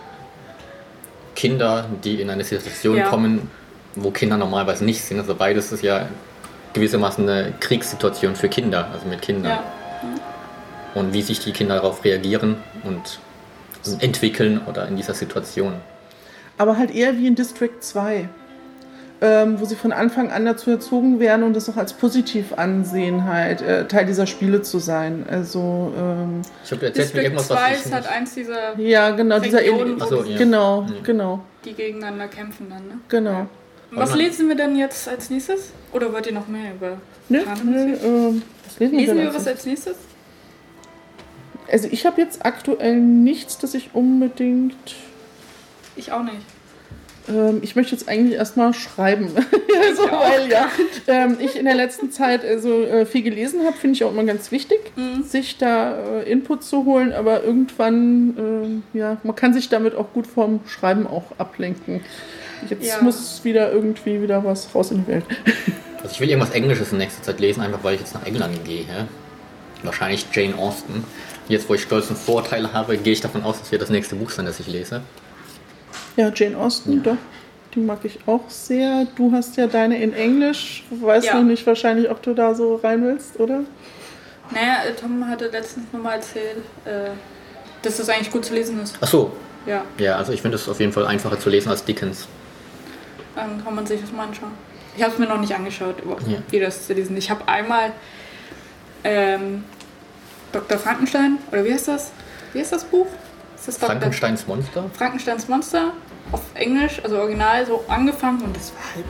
Speaker 3: Kinder, die in eine Situation
Speaker 1: Ja.
Speaker 3: kommen, wo Kinder normalerweise nicht sind. Also beides ist ja gewissermaßen eine Kriegssituation für Kinder, also mit Kindern.
Speaker 1: Ja.
Speaker 3: Und wie sich die Kinder darauf reagieren und entwickeln oder in dieser Situation.
Speaker 2: Aber halt eher wie in District zwei, ähm, wo sie von Anfang an dazu erzogen werden und das auch als positiv ansehen, halt äh, Teil dieser Spiele zu sein. Also ähm,
Speaker 3: Ich glaube, du erzählst mir
Speaker 1: District
Speaker 3: irgendwas, was
Speaker 1: zwei
Speaker 3: ich
Speaker 1: ist halt
Speaker 3: nicht...
Speaker 1: eins dieser,
Speaker 2: ja, genau, dieser
Speaker 1: Regionen,
Speaker 2: Eli-
Speaker 3: Ach so, ja.
Speaker 2: genau,
Speaker 3: Ja.
Speaker 2: genau,
Speaker 1: die gegeneinander kämpfen dann, ne?
Speaker 2: genau.
Speaker 1: Was
Speaker 3: man-
Speaker 1: lesen wir denn jetzt als nächstes? Oder wollt ihr noch mehr über
Speaker 2: Ne,
Speaker 1: Kanon
Speaker 2: ne,
Speaker 1: erzählen?
Speaker 2: ähm, was lesen wir
Speaker 1: Lesen
Speaker 2: denn
Speaker 1: wir was
Speaker 2: als-
Speaker 1: als nächstes?
Speaker 2: Also ich habe jetzt aktuell nichts, das ich unbedingt...
Speaker 1: Ich auch nicht.
Speaker 2: Ähm, ich möchte jetzt eigentlich erstmal schreiben. also,
Speaker 1: auch.
Speaker 2: weil ja, ähm, ich in der letzten Zeit also, äh, viel gelesen habe, finde ich auch immer ganz wichtig,
Speaker 1: Mhm.
Speaker 2: sich da äh, Input zu holen, aber irgendwann, ähm, ja, man kann sich damit auch gut vom Schreiben auch ablenken. Jetzt
Speaker 1: Ja.
Speaker 2: muss wieder irgendwie wieder was raus in die Welt.
Speaker 3: Also ich will irgendwas Englisches in nächster Zeit lesen, einfach weil ich jetzt nach England gehe. Ja? Wahrscheinlich Jane Austen. Jetzt, wo ich stolzen Vorteile habe, gehe ich davon aus, dass wir das nächste Buch sein, das ich lese.
Speaker 2: Ja, Jane Austen, doch. Die mag ich auch sehr. Du hast ja deine in Englisch. Weiß
Speaker 1: Ja.
Speaker 2: noch nicht wahrscheinlich, ob du da so rein willst, oder?
Speaker 1: Naja, äh, Tom hatte letztens nochmal erzählt, äh, dass das eigentlich gut zu lesen ist.
Speaker 3: Ach so,
Speaker 1: Ja,
Speaker 3: ja, also ich finde es auf jeden Fall einfacher zu lesen als Dickens.
Speaker 1: dann kann man sich das mal anschauen. Ich habe es mir noch nicht angeschaut, überhaupt,
Speaker 3: Ja.
Speaker 1: wie das zu lesen. Ich habe einmal ähm, Doktor Frankenstein, oder wie heißt das? Wie heißt das Buch? Ist das Doktor
Speaker 3: Frankensteins Monster?
Speaker 1: Frankensteins Monster auf Englisch, also original, so angefangen und das war halt.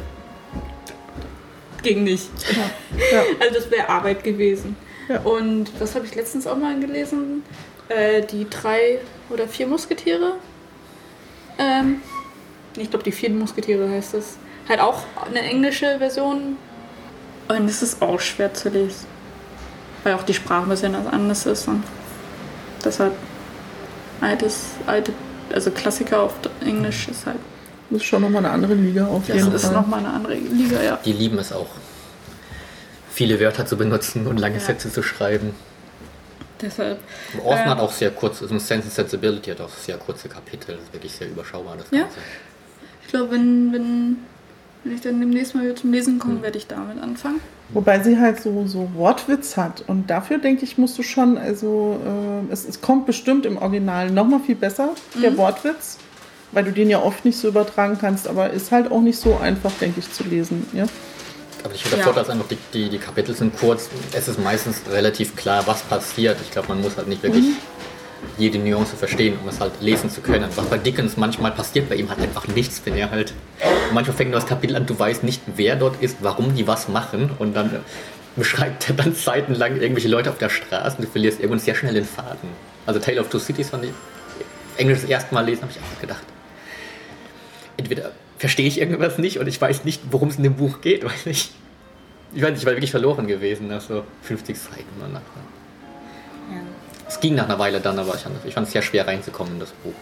Speaker 1: Ging nicht.
Speaker 2: Ja.
Speaker 1: Also das wäre Arbeit gewesen.
Speaker 2: Ja.
Speaker 1: Und was habe ich letztens auch mal gelesen? Äh, die drei oder vier Musketiere. Ähm, ich glaube, die vier Musketiere heißt es. Halt auch eine englische Version. Und es ist auch schwer zu lesen. Weil auch die Sprache ein bisschen anders ist. Und deshalb altes, alte, also Klassiker auf Englisch ist halt.
Speaker 2: Das ist schon nochmal eine andere Liga auf
Speaker 3: Ja,
Speaker 2: jeden
Speaker 1: Das ist
Speaker 2: Fall.
Speaker 1: nochmal eine andere Liga, ja.
Speaker 3: Die lieben es auch, viele Wörter zu benutzen und lange
Speaker 1: Ja.
Speaker 3: Sätze zu schreiben.
Speaker 1: Deshalb.
Speaker 3: Aber Austen
Speaker 1: Ähm,
Speaker 3: hat auch sehr kurz, also Sense and Sensibility hat auch sehr kurze Kapitel, das ist wirklich sehr überschaubar, das
Speaker 1: Ja.
Speaker 3: Ganze.
Speaker 1: Ich glaube, wenn, wenn, wenn ich dann demnächst mal wieder zum Lesen komme, werde ich damit anfangen.
Speaker 2: Wobei sie halt so, so Wortwitz hat. Und dafür, denke ich, musst du schon, also äh, es, es kommt bestimmt im Original nochmal viel besser, der Wortwitz. Weil du den ja oft nicht so übertragen kannst, aber ist halt auch nicht so einfach, denke ich, zu lesen. Ja?
Speaker 3: Aber ich finde, der
Speaker 1: Ja.
Speaker 3: Vorteil ist einfach, die, die, die Kapitel sind kurz, es ist meistens relativ klar, was passiert. Ich glaube, man muss halt nicht wirklich jede Nuance verstehen, um es halt lesen zu können. Was bei Dickens manchmal passiert bei ihm halt einfach nichts, wenn er halt, manchmal fängt nur das Kapitel an, du weißt nicht, wer dort ist, warum die was machen und dann äh, beschreibt er dann seitenlang irgendwelche Leute auf der Straße und du verlierst irgendwann sehr schnell den Faden. Also Tale of Two Cities fand ich, Englisch das erste Mal lesen, habe ich einfach gedacht, entweder verstehe ich irgendwas nicht und ich weiß nicht, worum es in dem Buch geht, weil ich, ich weiß nicht, ich war wirklich verloren gewesen nach so fünfzig Seiten. Oder nach,
Speaker 1: Ja.
Speaker 3: es ging nach einer Weile dann, aber ich fand, ich fand es sehr schwer reinzukommen in das Buch.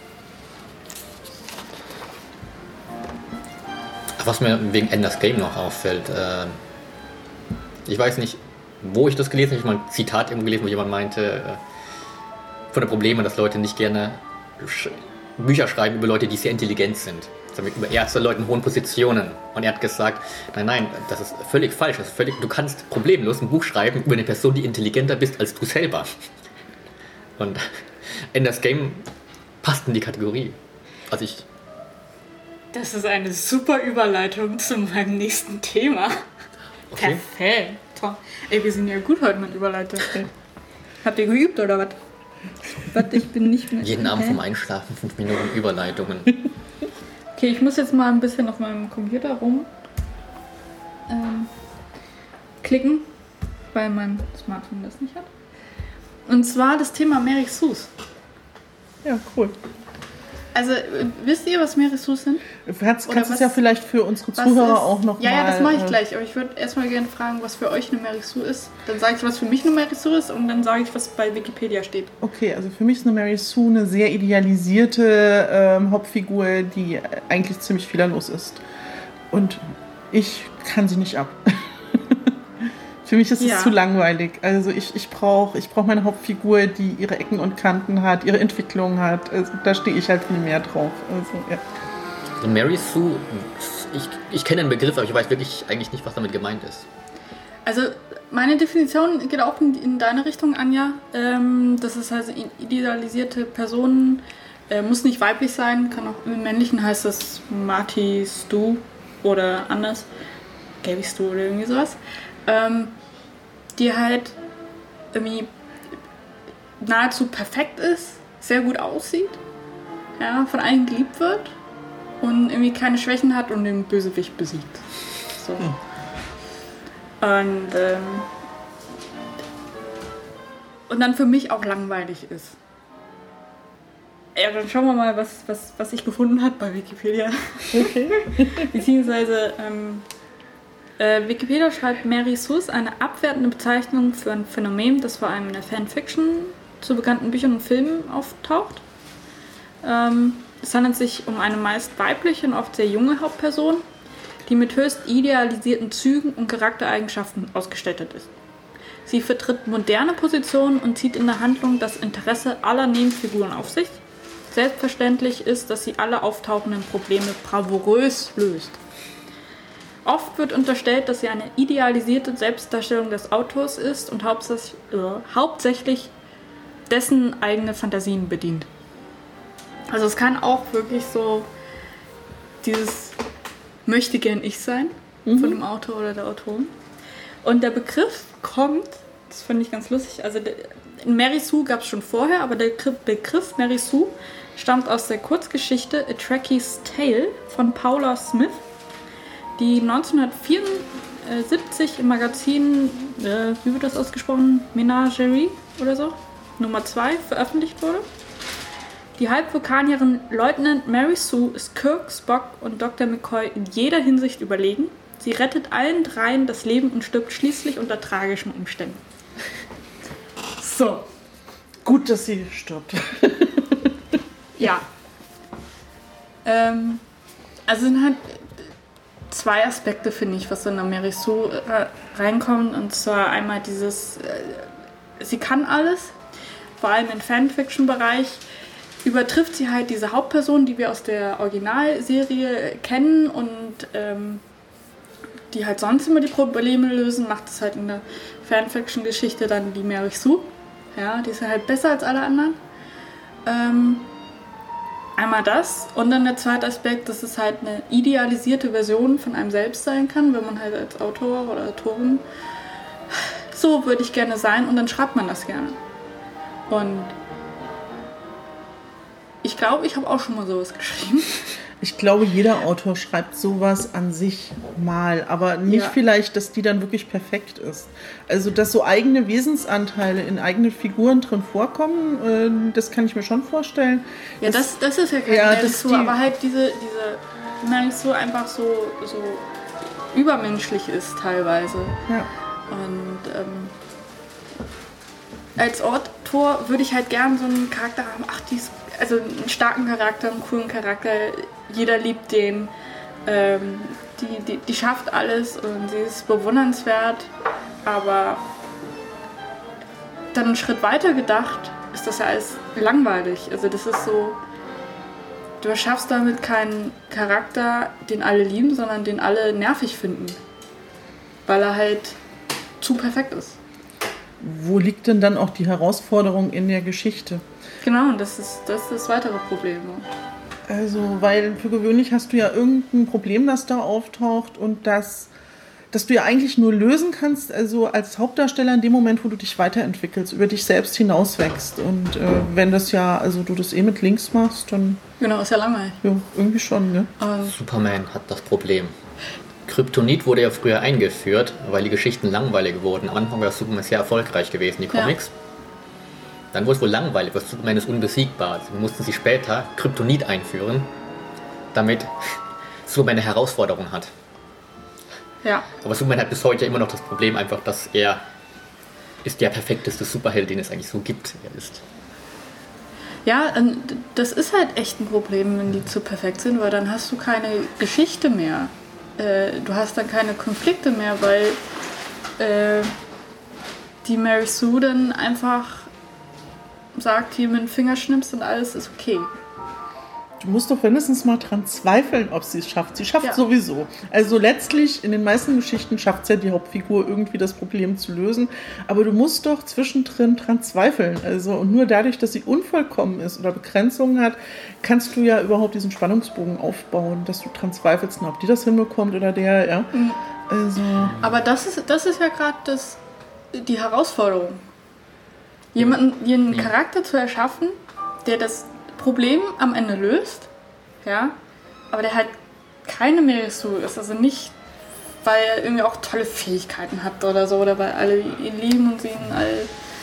Speaker 3: Was mir wegen Ender's Game noch auffällt, äh, ich weiß nicht, wo ich das gelesen habe, ich habe mal ein Zitat irgendwo gelesen, wo jemand meinte, äh, von den Problemen, dass Leute nicht gerne sch Bücher schreiben über Leute, die sehr intelligent sind. Also über Ärzte, Leute in hohen Positionen. Und er hat gesagt, nein, nein, das ist völlig falsch. Das ist völlig, du kannst problemlos ein Buch schreiben über eine Person, die intelligenter bist als du selber. Und Ender's Game passt in die Kategorie. Also ich...
Speaker 1: Das ist eine super Überleitung zu meinem nächsten Thema.
Speaker 3: Okay.
Speaker 1: Perfekt. Tom. Ey, wir sind ja gut heute mit Überleitung. Habt ihr geübt oder was? Was, ich bin nicht mehr.
Speaker 3: Jeden Abend
Speaker 1: Hä?
Speaker 3: vom Einschlafen fünf Minuten Überleitungen.
Speaker 1: Okay, ich muss jetzt mal ein bisschen auf meinem Computer rum. Ähm, klicken, weil mein Smartphone das nicht hat. Und zwar das Thema Mary Sue's.
Speaker 2: Ja, cool.
Speaker 1: Also, wisst ihr, was Mary Sue's sind?
Speaker 2: Du kannst es ja vielleicht für unsere Zuhörer
Speaker 1: ist,
Speaker 2: auch noch
Speaker 1: ja,
Speaker 2: mal...
Speaker 1: Ja, das mache ich
Speaker 2: äh,
Speaker 1: gleich. Aber ich würde erstmal gerne fragen, was für euch eine Mary Sue ist. Dann sage ich, was für mich eine Mary Sue ist und dann sage ich, was bei Wikipedia steht.
Speaker 2: Okay, also für mich ist eine Mary Sue eine sehr idealisierte ähm, Hauptfigur, die eigentlich ziemlich fehlerlos ist. Und ich kann sie nicht ab. Für mich ist es ja. zu langweilig. Also ich, ich brauche ich brauch meine Hauptfigur, die ihre Ecken und Kanten hat, ihre Entwicklung hat. Also da stehe ich halt viel mehr drauf. Also, ja.
Speaker 3: Also Mary Sue, ich, ich kenne den Begriff, aber ich weiß wirklich eigentlich nicht, was damit gemeint ist.
Speaker 1: Also meine Definition geht auch in, in deine Richtung, Anja. Ähm, das ist also idealisierte Personen, äh, muss nicht weiblich sein, kann auch im Männlichen heißt das Marty Stu oder anders, Gaby Stu oder irgendwie sowas. Ähm, die halt irgendwie nahezu perfekt ist, sehr gut aussieht, ja, von allen geliebt wird und irgendwie keine Schwächen hat und den Bösewicht besiegt. So. Hm. Und, ähm, und dann für mich auch langweilig ist. Ja, dann schauen wir mal, was, was, was ich gefunden habe bei Wikipedia. Okay. Beziehungsweise, ähm, äh, Wikipedia schreibt, Mary Sue ist eine abwertende Bezeichnung für ein Phänomen, das vor allem in der Fanfiction zu bekannten Büchern und Filmen auftaucht. Ähm, es handelt sich um eine meist weibliche und oft sehr junge Hauptperson, die mit höchst idealisierten Zügen und Charaktereigenschaften ausgestattet ist. Sie vertritt moderne Positionen und zieht in der Handlung das Interesse aller Nebenfiguren auf sich. Selbstverständlich ist, dass sie alle auftauchenden Probleme bravourös löst. Oft wird unterstellt, dass sie eine idealisierte Selbstdarstellung des Autors ist und hauptsächlich, äh, hauptsächlich dessen eigene Fantasien bedient. Also es kann auch wirklich so dieses möchte gern ich sein mhm. von dem Autor oder der Autorin. Und der Begriff kommt, das finde ich ganz lustig, also der, Mary Sue gab es schon vorher, aber der Begriff Mary Sue stammt aus der Kurzgeschichte A Trekkie's Tale von Paula Smith, die neunzehnhundertvierundsiebzig im Magazin, äh, wie wird das ausgesprochen, Menagerie oder so, Nummer zwei veröffentlicht wurde. Die Halbvulkanierin Leutnant Mary Sue ist Kirk, Spock und Doktor McCoy in jeder Hinsicht überlegen. Sie rettet allen dreien das Leben und stirbt schließlich unter tragischen Umständen.
Speaker 2: So, gut, dass sie stirbt.
Speaker 1: Ja. Ähm, also sind halt zwei Aspekte, finde ich, was in der Mary Sue äh, reinkommt. Und zwar einmal dieses, äh, sie kann alles, vor allem im Fanfiction-Bereich. Übertrifft sie halt diese Hauptperson, die wir aus der Originalserie kennen und ähm, die halt sonst immer die Probleme lösen, macht es halt in der Fanfiction-Geschichte dann die Mary Sue. Ja, die ist halt besser als alle anderen. Ähm, einmal das und dann der zweite Aspekt, dass es halt eine idealisierte Version von einem selbst sein kann, wenn man halt als Autor oder Autorin so würde ich gerne sein und dann schreibt man das gerne. Und ich glaube, ich habe auch schon mal sowas geschrieben.
Speaker 2: Ich glaube, jeder Autor schreibt sowas an sich mal, aber nicht ja. vielleicht, dass die dann wirklich perfekt ist. Also, dass so eigene Wesensanteile in eigenen Figuren drin vorkommen, äh, das kann ich mir schon vorstellen.
Speaker 1: Ja, das, das ist ja kein ja, Mary Sue, aber halt diese, diese Mary Sue einfach so, so übermenschlich ist teilweise.
Speaker 2: Ja.
Speaker 1: Und ähm, als Autor würde ich halt gern so einen Charakter haben, ach, die ist also einen starken Charakter, einen coolen Charakter, jeder liebt den, ähm, die, die, die schafft alles und sie ist bewundernswert, aber dann einen Schritt weiter gedacht, ist das ja alles langweilig. Also das ist so, du erschaffst damit keinen Charakter, den alle lieben, sondern den alle nervig finden, weil er halt zu perfekt ist.
Speaker 2: Wo liegt denn dann auch die Herausforderung in der Geschichte?
Speaker 1: Genau, und das ist das, ist das weitere Problem.
Speaker 2: Also, weil für gewöhnlich hast du ja irgendein Problem, das da auftaucht und das, das du ja eigentlich nur lösen kannst, also als Hauptdarsteller in dem Moment, wo du dich weiterentwickelst, über dich selbst hinauswächst. Und äh, wenn das ja, also du das eh mit Links machst, dann...
Speaker 1: Genau, ist ja langweilig.
Speaker 2: Ja, irgendwie schon, ne?
Speaker 3: Also, Superman hat das Problem. Kryptonit wurde ja früher eingeführt, weil die Geschichten langweilig wurden. Am Anfang war Superman sehr erfolgreich gewesen, die Comics. Ja. Dann wurde es wohl langweilig, weil Superman ist unbesiegbar. Also mussten sie später Kryptonit einführen, damit Superman eine Herausforderung hat.
Speaker 1: Ja.
Speaker 3: Aber Superman hat bis heute immer noch das Problem einfach, dass er ist der perfekteste Superheld, den es eigentlich so gibt. Er ist.
Speaker 1: Ja, das ist halt echt ein Problem, wenn die zu perfekt sind, weil dann hast du keine Geschichte mehr. Du hast dann keine Konflikte mehr, weil äh, die Mary Sue dann einfach sagt, hier mit dem Finger schnippst und alles ist okay.
Speaker 2: Du musst doch wenigstens mal dran zweifeln, ob sie es schafft. Sie schafft
Speaker 1: ja.
Speaker 2: sowieso. Also letztlich, in den meisten Geschichten schafft es ja die Hauptfigur irgendwie das Problem zu lösen. Aber du musst doch zwischendrin dran zweifeln. Also, und nur dadurch, dass sie unvollkommen ist oder Begrenzungen hat, kannst du ja überhaupt diesen Spannungsbogen aufbauen, dass du dran zweifelst, ob die das hinbekommt oder der, ja.
Speaker 1: Mhm.
Speaker 2: Also.
Speaker 1: Aber das ist, das ist ja gerade das, die Herausforderung. Jemanden, jeden ja. Charakter zu erschaffen, der das Problem am Ende löst, ja, aber der halt keine Mary Sue ist, also nicht, weil er irgendwie auch tolle Fähigkeiten hat oder so, oder weil alle ihn lieben und sie ihn all,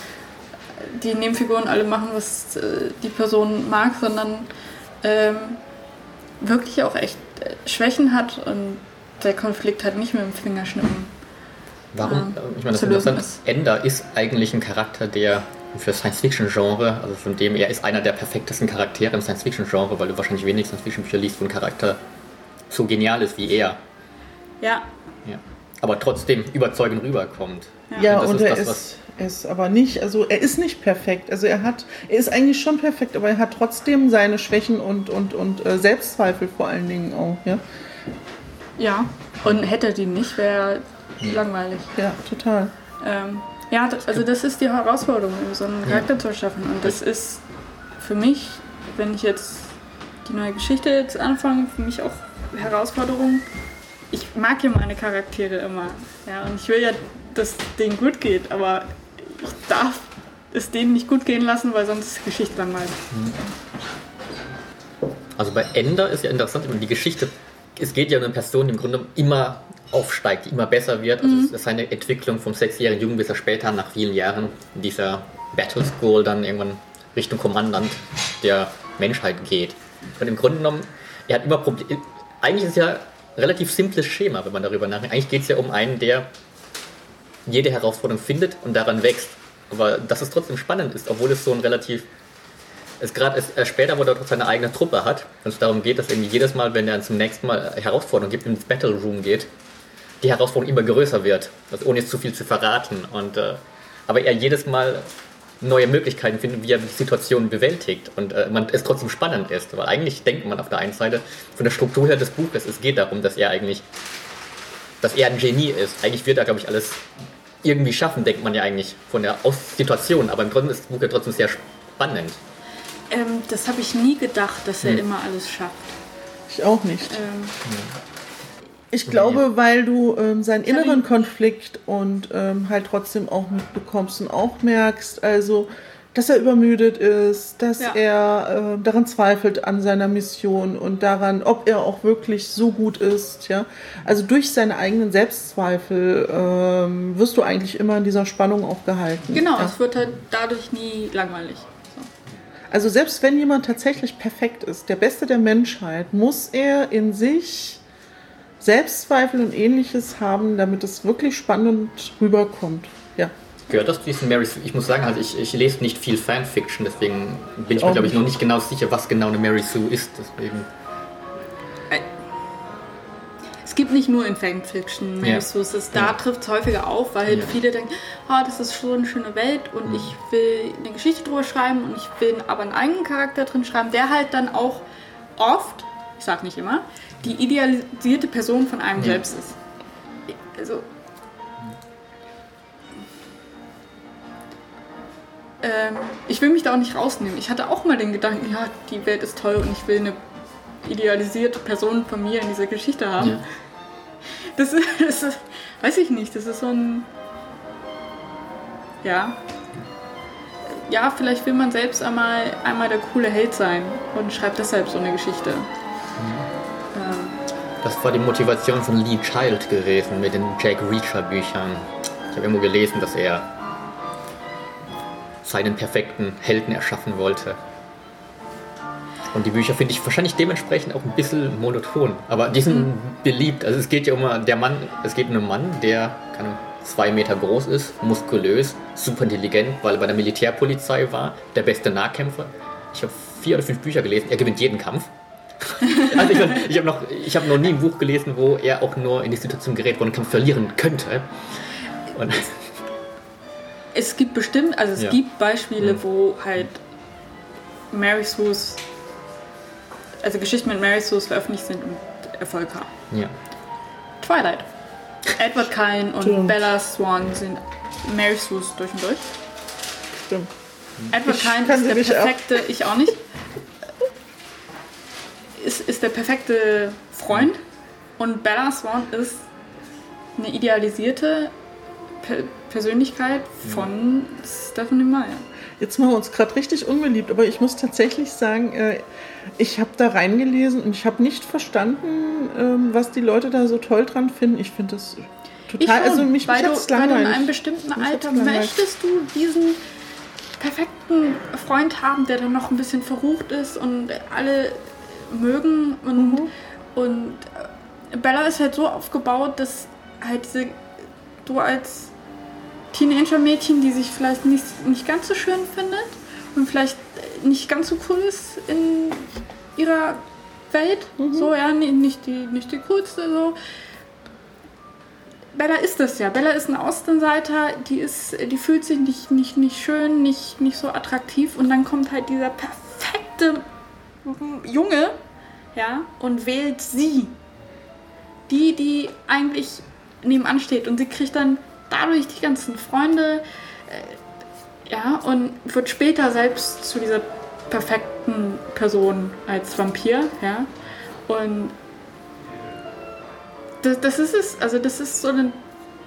Speaker 1: die Nebenfiguren alle machen, was äh, die Person mag, sondern ähm, wirklich auch echt äh, Schwächen hat und der Konflikt halt nicht mit dem Fingerschnippen.
Speaker 3: Warum? Äh, ich meine, das Interessante ist, Ender ist eigentlich ein Charakter, der für Science-Fiction-Genre, also von dem er ist einer der perfektesten Charaktere im Science-Fiction-Genre, weil du wahrscheinlich wenig Science-Fiction-Bücher liest, wo ein Charakter so genial ist wie er.
Speaker 1: Ja.
Speaker 3: ja. Aber trotzdem überzeugend rüberkommt.
Speaker 2: Ja, ja und, und er, das, ist, er ist aber nicht, also er ist nicht perfekt. Also er hat, er ist eigentlich schon perfekt, aber er hat trotzdem seine Schwächen und, und, und äh, Selbstzweifel vor allen Dingen auch, ja.
Speaker 1: Ja, und hätte er die nicht, wäre hm. langweilig.
Speaker 2: Ja, total.
Speaker 1: Ähm, Ja, also das ist die Herausforderung, so einen Charakter ja. zu erschaffen. Und das ist für mich, wenn ich jetzt die neue Geschichte jetzt anfange, für mich auch Herausforderung. Ich mag ja meine Charaktere immer. Ja, und ich will ja, dass es denen gut geht, aber ich darf es denen nicht gut gehen lassen, weil sonst ist die Geschichte langweilig.
Speaker 3: Also bei Ender ist ja interessant, die Geschichte, es geht ja um eine Person, die im Grunde immer aufsteigt, die immer besser wird. Also mhm. es ist eine Entwicklung vom sechsjährigen Jungen, bis er später nach vielen Jahren in dieser Battle School dann irgendwann Richtung Kommandant der Menschheit geht. Und im Grunde genommen, er hat immer Probleme. Eigentlich ist es ja ein relativ simples Schema, wenn man darüber nachdenkt. Eigentlich geht es ja um einen, der jede Herausforderung findet und daran wächst. Aber dass es trotzdem spannend ist, obwohl es so ein relativ Es gerade äh, später, wo er dort seine eigene Truppe hat, und es darum geht, dass irgendwie jedes Mal, wenn er zum nächsten Mal Herausforderungen gibt, ins Battle Room geht, die Herausforderung immer größer wird, also ohne jetzt zu viel zu verraten. Und, äh, aber er jedes Mal neue Möglichkeiten findet, wie er die Situation bewältigt und äh, man, es trotzdem spannend ist. Weil eigentlich denkt man auf der einen Seite, von der Struktur her des Buches, es geht darum, dass er eigentlich, dass er ein Genie ist. Eigentlich wird er, glaube ich, alles irgendwie schaffen, denkt man ja eigentlich von der Aus- Situation. Aber im Grunde ist das Buch ja trotzdem sehr spannend.
Speaker 1: Ähm, das habe ich nie gedacht, dass er hm. immer alles schafft.
Speaker 2: Ich auch nicht.
Speaker 1: Ähm.
Speaker 2: Ich glaube, weil du ähm, seinen inneren Konflikt und ähm, halt trotzdem auch mitbekommst und auch merkst, also, dass er übermüdet ist, dass ja. er äh, daran zweifelt an seiner Mission und daran, ob er auch wirklich so gut ist. Ja? Also durch seine eigenen Selbstzweifel ähm, wirst du eigentlich immer in dieser Spannung auch gehalten.
Speaker 1: Genau,
Speaker 2: ja?
Speaker 1: Es wird halt dadurch nie langweilig.
Speaker 2: Also selbst wenn jemand tatsächlich perfekt ist, der Beste der Menschheit, muss er in sich Selbstzweifel und Ähnliches haben, damit es wirklich spannend rüberkommt. Ja.
Speaker 3: Gehört das zu diesen Mary Sue? Ich muss sagen, also ich, ich lese nicht viel Fanfiction, deswegen bin ich mir, glaube ich, noch nicht genau sicher, was genau eine Mary Sue ist. Deswegen.
Speaker 1: Es gibt nicht nur in Fanfiction Mary
Speaker 3: ja.
Speaker 1: Sues, da ja. trifft es häufiger auf, weil ja. viele denken, oh, das ist so eine schöne Welt und mhm. ich will eine Geschichte drüber schreiben und ich will aber einen eigenen Charakter drin schreiben, der halt dann auch oft, ich sag nicht immer, die idealisierte Person von einem ja. selbst ist. Also ähm, ich will mich da auch nicht rausnehmen. Ich hatte auch mal den Gedanken, ja, die Welt ist toll und ich will eine idealisierte Person von mir in dieser Geschichte haben. Ja. Das, ist, das ist, weiß ich nicht, das ist so ein, ja, ja, vielleicht will man selbst einmal, einmal der coole Held sein und schreibt deshalb so eine Geschichte.
Speaker 3: Das war die Motivation von Lee Child gewesen mit den Jack Reacher Büchern. Ich habe irgendwo gelesen, dass er seinen perfekten Helden erschaffen wollte. Und die Bücher finde ich wahrscheinlich dementsprechend auch ein bisschen monoton. Aber die sind mhm. beliebt. Also es geht ja um der Mann, es geht um einen Mann, der keine Ahnung, zwei Meter groß ist, muskulös, super intelligent, weil er bei der Militärpolizei war, der beste Nahkämpfer. Ich habe vier oder fünf Bücher gelesen, er gewinnt jeden Kampf. Also ich, ich habe noch, ich hab noch nie ein Buch gelesen, wo er auch nur in die Situation gerät, wo er einen Kampf verlieren könnte. Und
Speaker 1: es gibt bestimmt, also es ja. gibt Beispiele, mhm. wo halt Mary Sue's, also Geschichten mit Mary Sue's veröffentlicht sind und Erfolg haben.
Speaker 3: Ja.
Speaker 1: Twilight. Edward Cullen und Stimmt. Bella Swan sind Mary Sue's durch und durch.
Speaker 2: Stimmt.
Speaker 1: Edward
Speaker 2: ich
Speaker 1: Cullen ist der perfekte, ab. ich auch nicht, ist, ist der perfekte Freund und Bella Swan ist eine idealisierte per- Persönlichkeit von Stephenie Meyer.
Speaker 2: Jetzt machen wir uns gerade richtig unbeliebt, aber ich muss tatsächlich sagen, äh, ich habe da reingelesen und ich habe nicht verstanden, ähm, was die Leute da so toll dran finden. Ich finde das total,
Speaker 1: schon,
Speaker 2: also mich
Speaker 1: weil,
Speaker 2: mich
Speaker 1: du, weil du in einem bestimmten mich Alter möchtest du diesen perfekten Freund haben, der dann noch ein bisschen verrucht ist und alle mögen und, mhm. und Bella ist halt so aufgebaut, dass halt diese, du als Teenager-Mädchen, die sich vielleicht nicht, nicht ganz so schön findet und vielleicht nicht ganz so cool ist in ihrer Welt, mhm. so, ja, nicht die, nicht die coolste, so. Bella ist das ja. Bella ist ein Außenseiter, die ist, die fühlt sich nicht, nicht, nicht schön, nicht, nicht so attraktiv und dann kommt halt dieser perfekte Junge, ja, und wählt sie. Die, die eigentlich nebenan steht und sie kriegt dann dadurch die ganzen Freunde, äh, ja, und wird später selbst zu dieser perfekten Person als Vampir, ja, und das, das ist es, also das ist so eine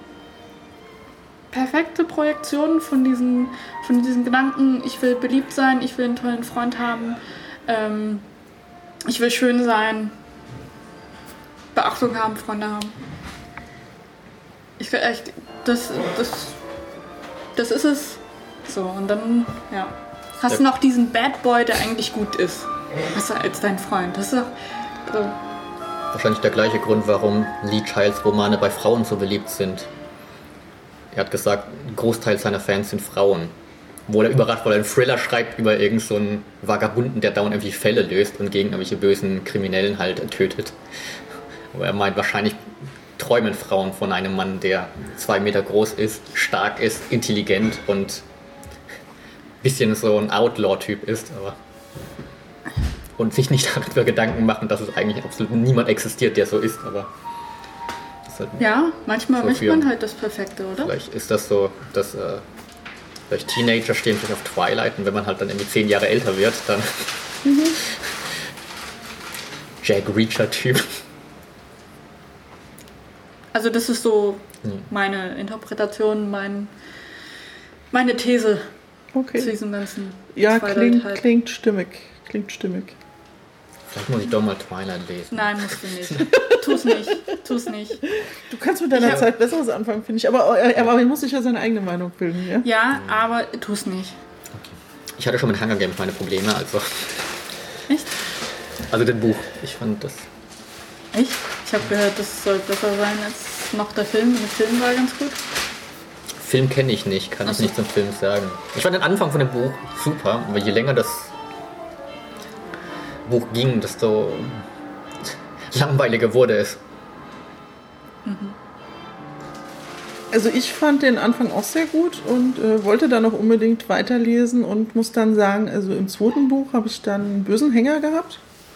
Speaker 1: perfekte Projektion von diesen, von diesen Gedanken, ich will beliebt sein, ich will einen tollen Freund haben, ähm, ich will schön sein, Beachtung haben, Freunde haben. Ich will echt, das, das, das ist es. So, und dann, ja. Hast du noch diesen Bad Boy, der eigentlich gut ist. Weißt du, als dein Freund. Das ist doch, so.
Speaker 3: Wahrscheinlich der gleiche Grund, warum Lee Childs Romane bei Frauen so beliebt sind. Er hat gesagt, ein Großteil seiner Fans sind Frauen. Wo er überrascht, weil er einen Thriller schreibt über irgendeinen so einen Vagabunden, der dauernd irgendwie Fälle löst und gegen irgendwelche bösen Kriminellen halt tötet. Aber er meint, wahrscheinlich träumen Frauen von einem Mann, der zwei Meter groß ist, stark ist, intelligent und ein bisschen so ein Outlaw-Typ ist, aber und sich nicht darüber Gedanken machen, dass es eigentlich absolut niemand existiert, der so ist, aber das ist halt
Speaker 1: ja, manchmal so möchte man halt das Perfekte, oder?
Speaker 3: Vielleicht ist das so, dass äh, vielleicht Teenager stehen sich auf Twilight und wenn man halt dann irgendwie zehn Jahre älter wird, dann mhm. Jack Reacher-Typ.
Speaker 1: Also das ist so meine Interpretation, mein, meine These
Speaker 2: okay.
Speaker 1: zu diesem ganzen
Speaker 2: ja, klingt, halt. klingt stimmig. Klingt stimmig.
Speaker 3: Vielleicht muss ich doch mal Twilight lesen.
Speaker 1: Nein, musst du nicht. Tu's nicht. Tu's nicht.
Speaker 2: Du kannst mit deiner ich Zeit Besseres anfangen, finde ich. Aber, aber er muss sich ja seine eigene Meinung bilden. Ja,
Speaker 1: ja aber tu's nicht.
Speaker 3: Okay. Ich hatte schon mit Hunger Games meine Probleme, also...
Speaker 1: Echt?
Speaker 3: Also das Buch. Ich fand das...
Speaker 1: Echt? Ich habe gehört, das soll besser sein als noch der Film. Der Film war ganz gut.
Speaker 3: Film kenne ich nicht, kann Ach ich so. nicht zum Film sagen. Ich fand den Anfang von dem Buch super, aber je länger das Buch ging, desto langweiliger wurde es.
Speaker 2: Mhm. Also ich fand den Anfang auch sehr gut und äh, wollte dann auch unbedingt weiterlesen und muss dann sagen, also im zweiten Buch habe ich dann einen bösen Hänger gehabt.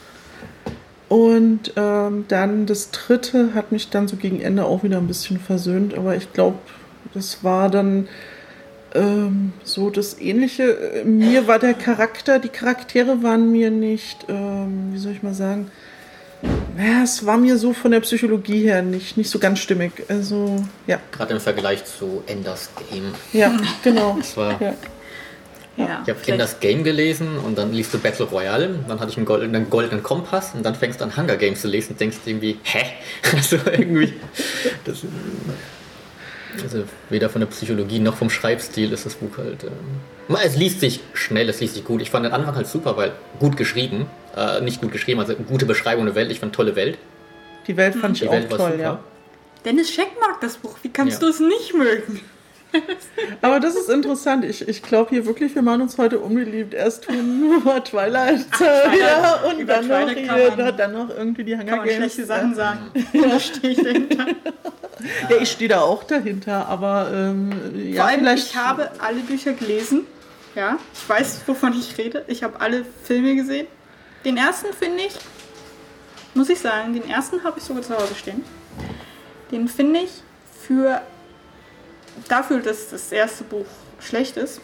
Speaker 2: Und ähm, dann das dritte hat mich dann so gegen Ende auch wieder ein bisschen versöhnt, aber ich glaube, das war dann ähm, so das Ähnliche. Mir war der Charakter, die Charaktere waren mir nicht, ähm, wie soll ich mal sagen, ja, es war mir so von der Psychologie her nicht, nicht so ganz stimmig. Also, ja.
Speaker 3: Gerade im Vergleich zu Ender's Game.
Speaker 2: Ja, genau.
Speaker 3: Das war
Speaker 2: ja.
Speaker 1: Ja,
Speaker 3: Ich habe Enders Game gelesen und dann liest du Battle Royale, dann hatte ich einen goldenen, einen goldenen Kompass und dann fängst du an Hunger Games zu lesen und denkst irgendwie, hä? Also irgendwie, das, also weder von der Psychologie noch vom Schreibstil ist das Buch halt, ähm, es liest sich schnell, es liest sich gut. Ich fand den Anfang halt super, weil gut geschrieben, äh, nicht gut geschrieben, also gute Beschreibung der Welt, ich fand tolle Welt.
Speaker 2: Die Welt fand
Speaker 3: Die
Speaker 2: ich
Speaker 3: Welt
Speaker 2: auch
Speaker 3: war
Speaker 2: toll,
Speaker 3: super.
Speaker 2: ja.
Speaker 1: Dennis Scheck mag das Buch. Wie kannst
Speaker 3: Ja.
Speaker 1: du es nicht mögen?
Speaker 2: Aber das ist interessant. Ich, ich glaube hier wirklich, wir machen uns heute unbeliebt. Erst tun wir Twilight, äh, ja, und
Speaker 1: über
Speaker 2: dann noch,
Speaker 1: Twilight kann
Speaker 2: hier,
Speaker 1: man-
Speaker 2: dann noch irgendwie die Hunger
Speaker 1: Kann man
Speaker 2: Games.
Speaker 1: schlechte Sachen sagen. Da stehe ich dahinter.
Speaker 2: Ja, ich stehe da auch dahinter, aber ähm, ja,
Speaker 1: Vor allem,
Speaker 2: vielleicht.
Speaker 1: ich habe alle Bücher gelesen. Ja, ich weiß, wovon ich rede. Ich habe alle Filme gesehen. Den ersten finde ich, muss ich sagen, den ersten habe ich sogar zu Hause stehen. Den finde ich für dafür, dass das erste Buch schlecht ist,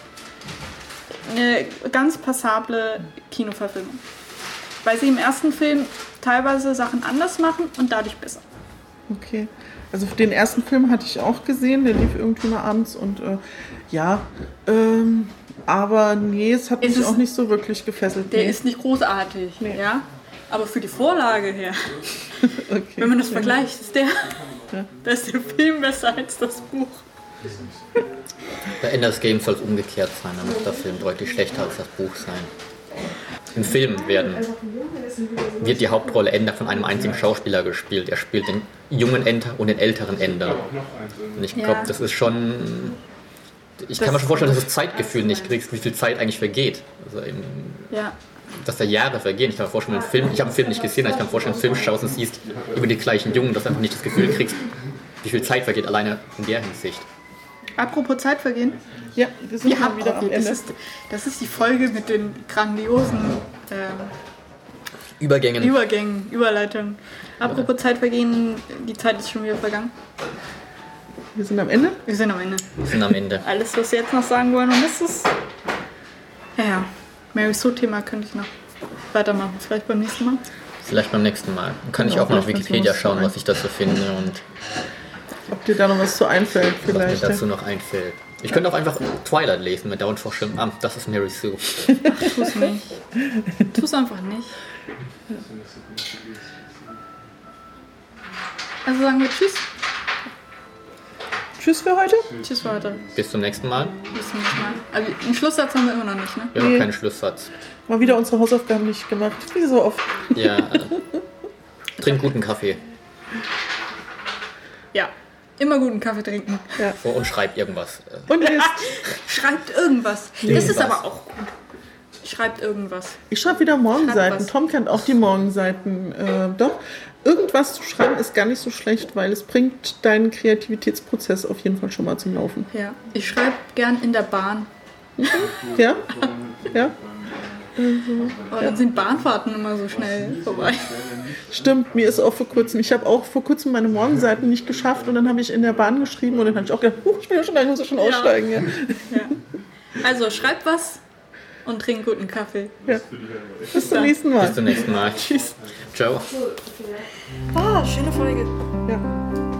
Speaker 1: eine ganz passable Kinoverfilmung. Weil sie im ersten Film teilweise Sachen anders machen und dadurch besser.
Speaker 2: Okay. Also den ersten Film hatte ich auch gesehen, der lief irgendwie mal abends und äh, ja, ähm, aber nee, es hat
Speaker 1: Es
Speaker 2: mich
Speaker 1: ist-
Speaker 2: auch nicht so wirklich gefesselt.
Speaker 1: Der
Speaker 2: nee.
Speaker 1: ist nicht großartig,
Speaker 2: Nee.
Speaker 1: ja. Aber für die Vorlage her,
Speaker 2: Okay.
Speaker 1: wenn man das vergleicht, ist der, da ist der Film besser als das Buch.
Speaker 3: Bei Enders Game soll es umgekehrt sein, dann muss der Film deutlich schlechter als das Buch sein. Im Film werden, wird die Hauptrolle Ender von einem einzigen Schauspieler gespielt. Er spielt den jungen Ender und den älteren Ender. Und ich glaube,
Speaker 1: Ja.
Speaker 3: das ist schon... Ich
Speaker 1: Das-
Speaker 3: kann mir schon vorstellen, dass du das Zeitgefühl nicht kriegst, wie viel Zeit eigentlich vergeht. Also im,
Speaker 1: Ja.
Speaker 3: dass da Jahre vergehen. Ich kann mir vorstellen, einen Film, ich habe einen Film nicht gesehen, aber ich kann mir vorstellen, einen Film schaust und siehst über die gleichen Jungen, dass du einfach nicht das Gefühl kriegst, wie viel Zeit vergeht, alleine in der Hinsicht.
Speaker 1: Apropos Zeitvergehen,
Speaker 2: Ja, wir sind
Speaker 1: wir
Speaker 2: mal
Speaker 1: haben
Speaker 2: wieder am
Speaker 1: das
Speaker 2: Ende.
Speaker 1: ist, das ist die Folge mit den grandiosen ähm,
Speaker 3: Übergängen.
Speaker 1: Übergängen, Überleitungen. Apropos Zeitvergehen, die Zeit ist schon wieder vergangen.
Speaker 2: Wir sind am Ende.
Speaker 1: Wir sind am Ende.
Speaker 3: Wir sind am Ende.
Speaker 1: Alles, was wir jetzt noch sagen wollen, und das ist. Ja, ja. Mary Sue-Thema könnte ich noch weitermachen. Vielleicht beim nächsten Mal.
Speaker 3: Vielleicht beim nächsten Mal. Dann kann ich
Speaker 2: Ja,
Speaker 3: auch mal auf
Speaker 2: vielleicht kannst du
Speaker 3: Wikipedia
Speaker 2: was
Speaker 3: schauen,
Speaker 2: sagen.
Speaker 3: was ich dazu finde und
Speaker 2: Ob dir da noch was zu einfällt
Speaker 3: was mir
Speaker 2: vielleicht.
Speaker 3: dazu noch einfällt. Ich könnte auch einfach Twilight lesen, mit dauernd vorstellen, ah, das ist Mary Sue.
Speaker 1: Tu's nicht. Tu's einfach nicht. Also sagen wir Tschüss.
Speaker 2: Tschüss für heute.
Speaker 1: Tschüss für heute.
Speaker 3: Bis zum nächsten Mal.
Speaker 1: Bis zum nächsten Mal. Also einen Schlusssatz haben wir immer noch nicht, ne?
Speaker 3: Wir haben
Speaker 2: Nee.
Speaker 3: noch keinen Schlusssatz.
Speaker 2: Mal wieder unsere Hausaufgaben nicht gemacht. Wie so oft.
Speaker 3: Ja, äh, trink guten Kaffee
Speaker 1: Ja. Immer guten Kaffee trinken.
Speaker 2: Ja.
Speaker 3: oh, und schreib irgendwas. Äh,
Speaker 2: Und jetzt,
Speaker 1: Schreibt irgendwas. Das ist
Speaker 3: Irgendwas.
Speaker 1: aber auch gut. Schreibt irgendwas.
Speaker 2: ich schreibe wieder
Speaker 1: Schreib
Speaker 2: Morgenseiten.
Speaker 1: was.
Speaker 2: Tom kennt auch die Morgenseiten. Äh, doch, irgendwas zu schreiben ist gar nicht so schlecht, weil es bringt deinen Kreativitätsprozess auf jeden Fall schon mal zum Laufen.
Speaker 1: Ja. Ich schreibe gern in der Bahn.
Speaker 2: Ja? Ja?
Speaker 1: Aber dann sind Bahnfahrten immer so schnell vorbei.
Speaker 2: Stimmt, mir ist auch vor kurzem, ich habe auch vor kurzem meine Morgenseiten nicht geschafft und dann habe ich in der Bahn geschrieben und dann habe ich auch gedacht, huh, ich bin ja schon da, ich muss ja schon aussteigen. Ja.
Speaker 1: Ja. Also schreibt was und trinkt guten Kaffee.
Speaker 2: Ja. Bis zum
Speaker 1: dann.
Speaker 2: nächsten Mal.
Speaker 3: bis zum nächsten Mal.
Speaker 1: Tschüss.
Speaker 3: Ciao.
Speaker 1: Ah, schöne Folge.
Speaker 2: Ja.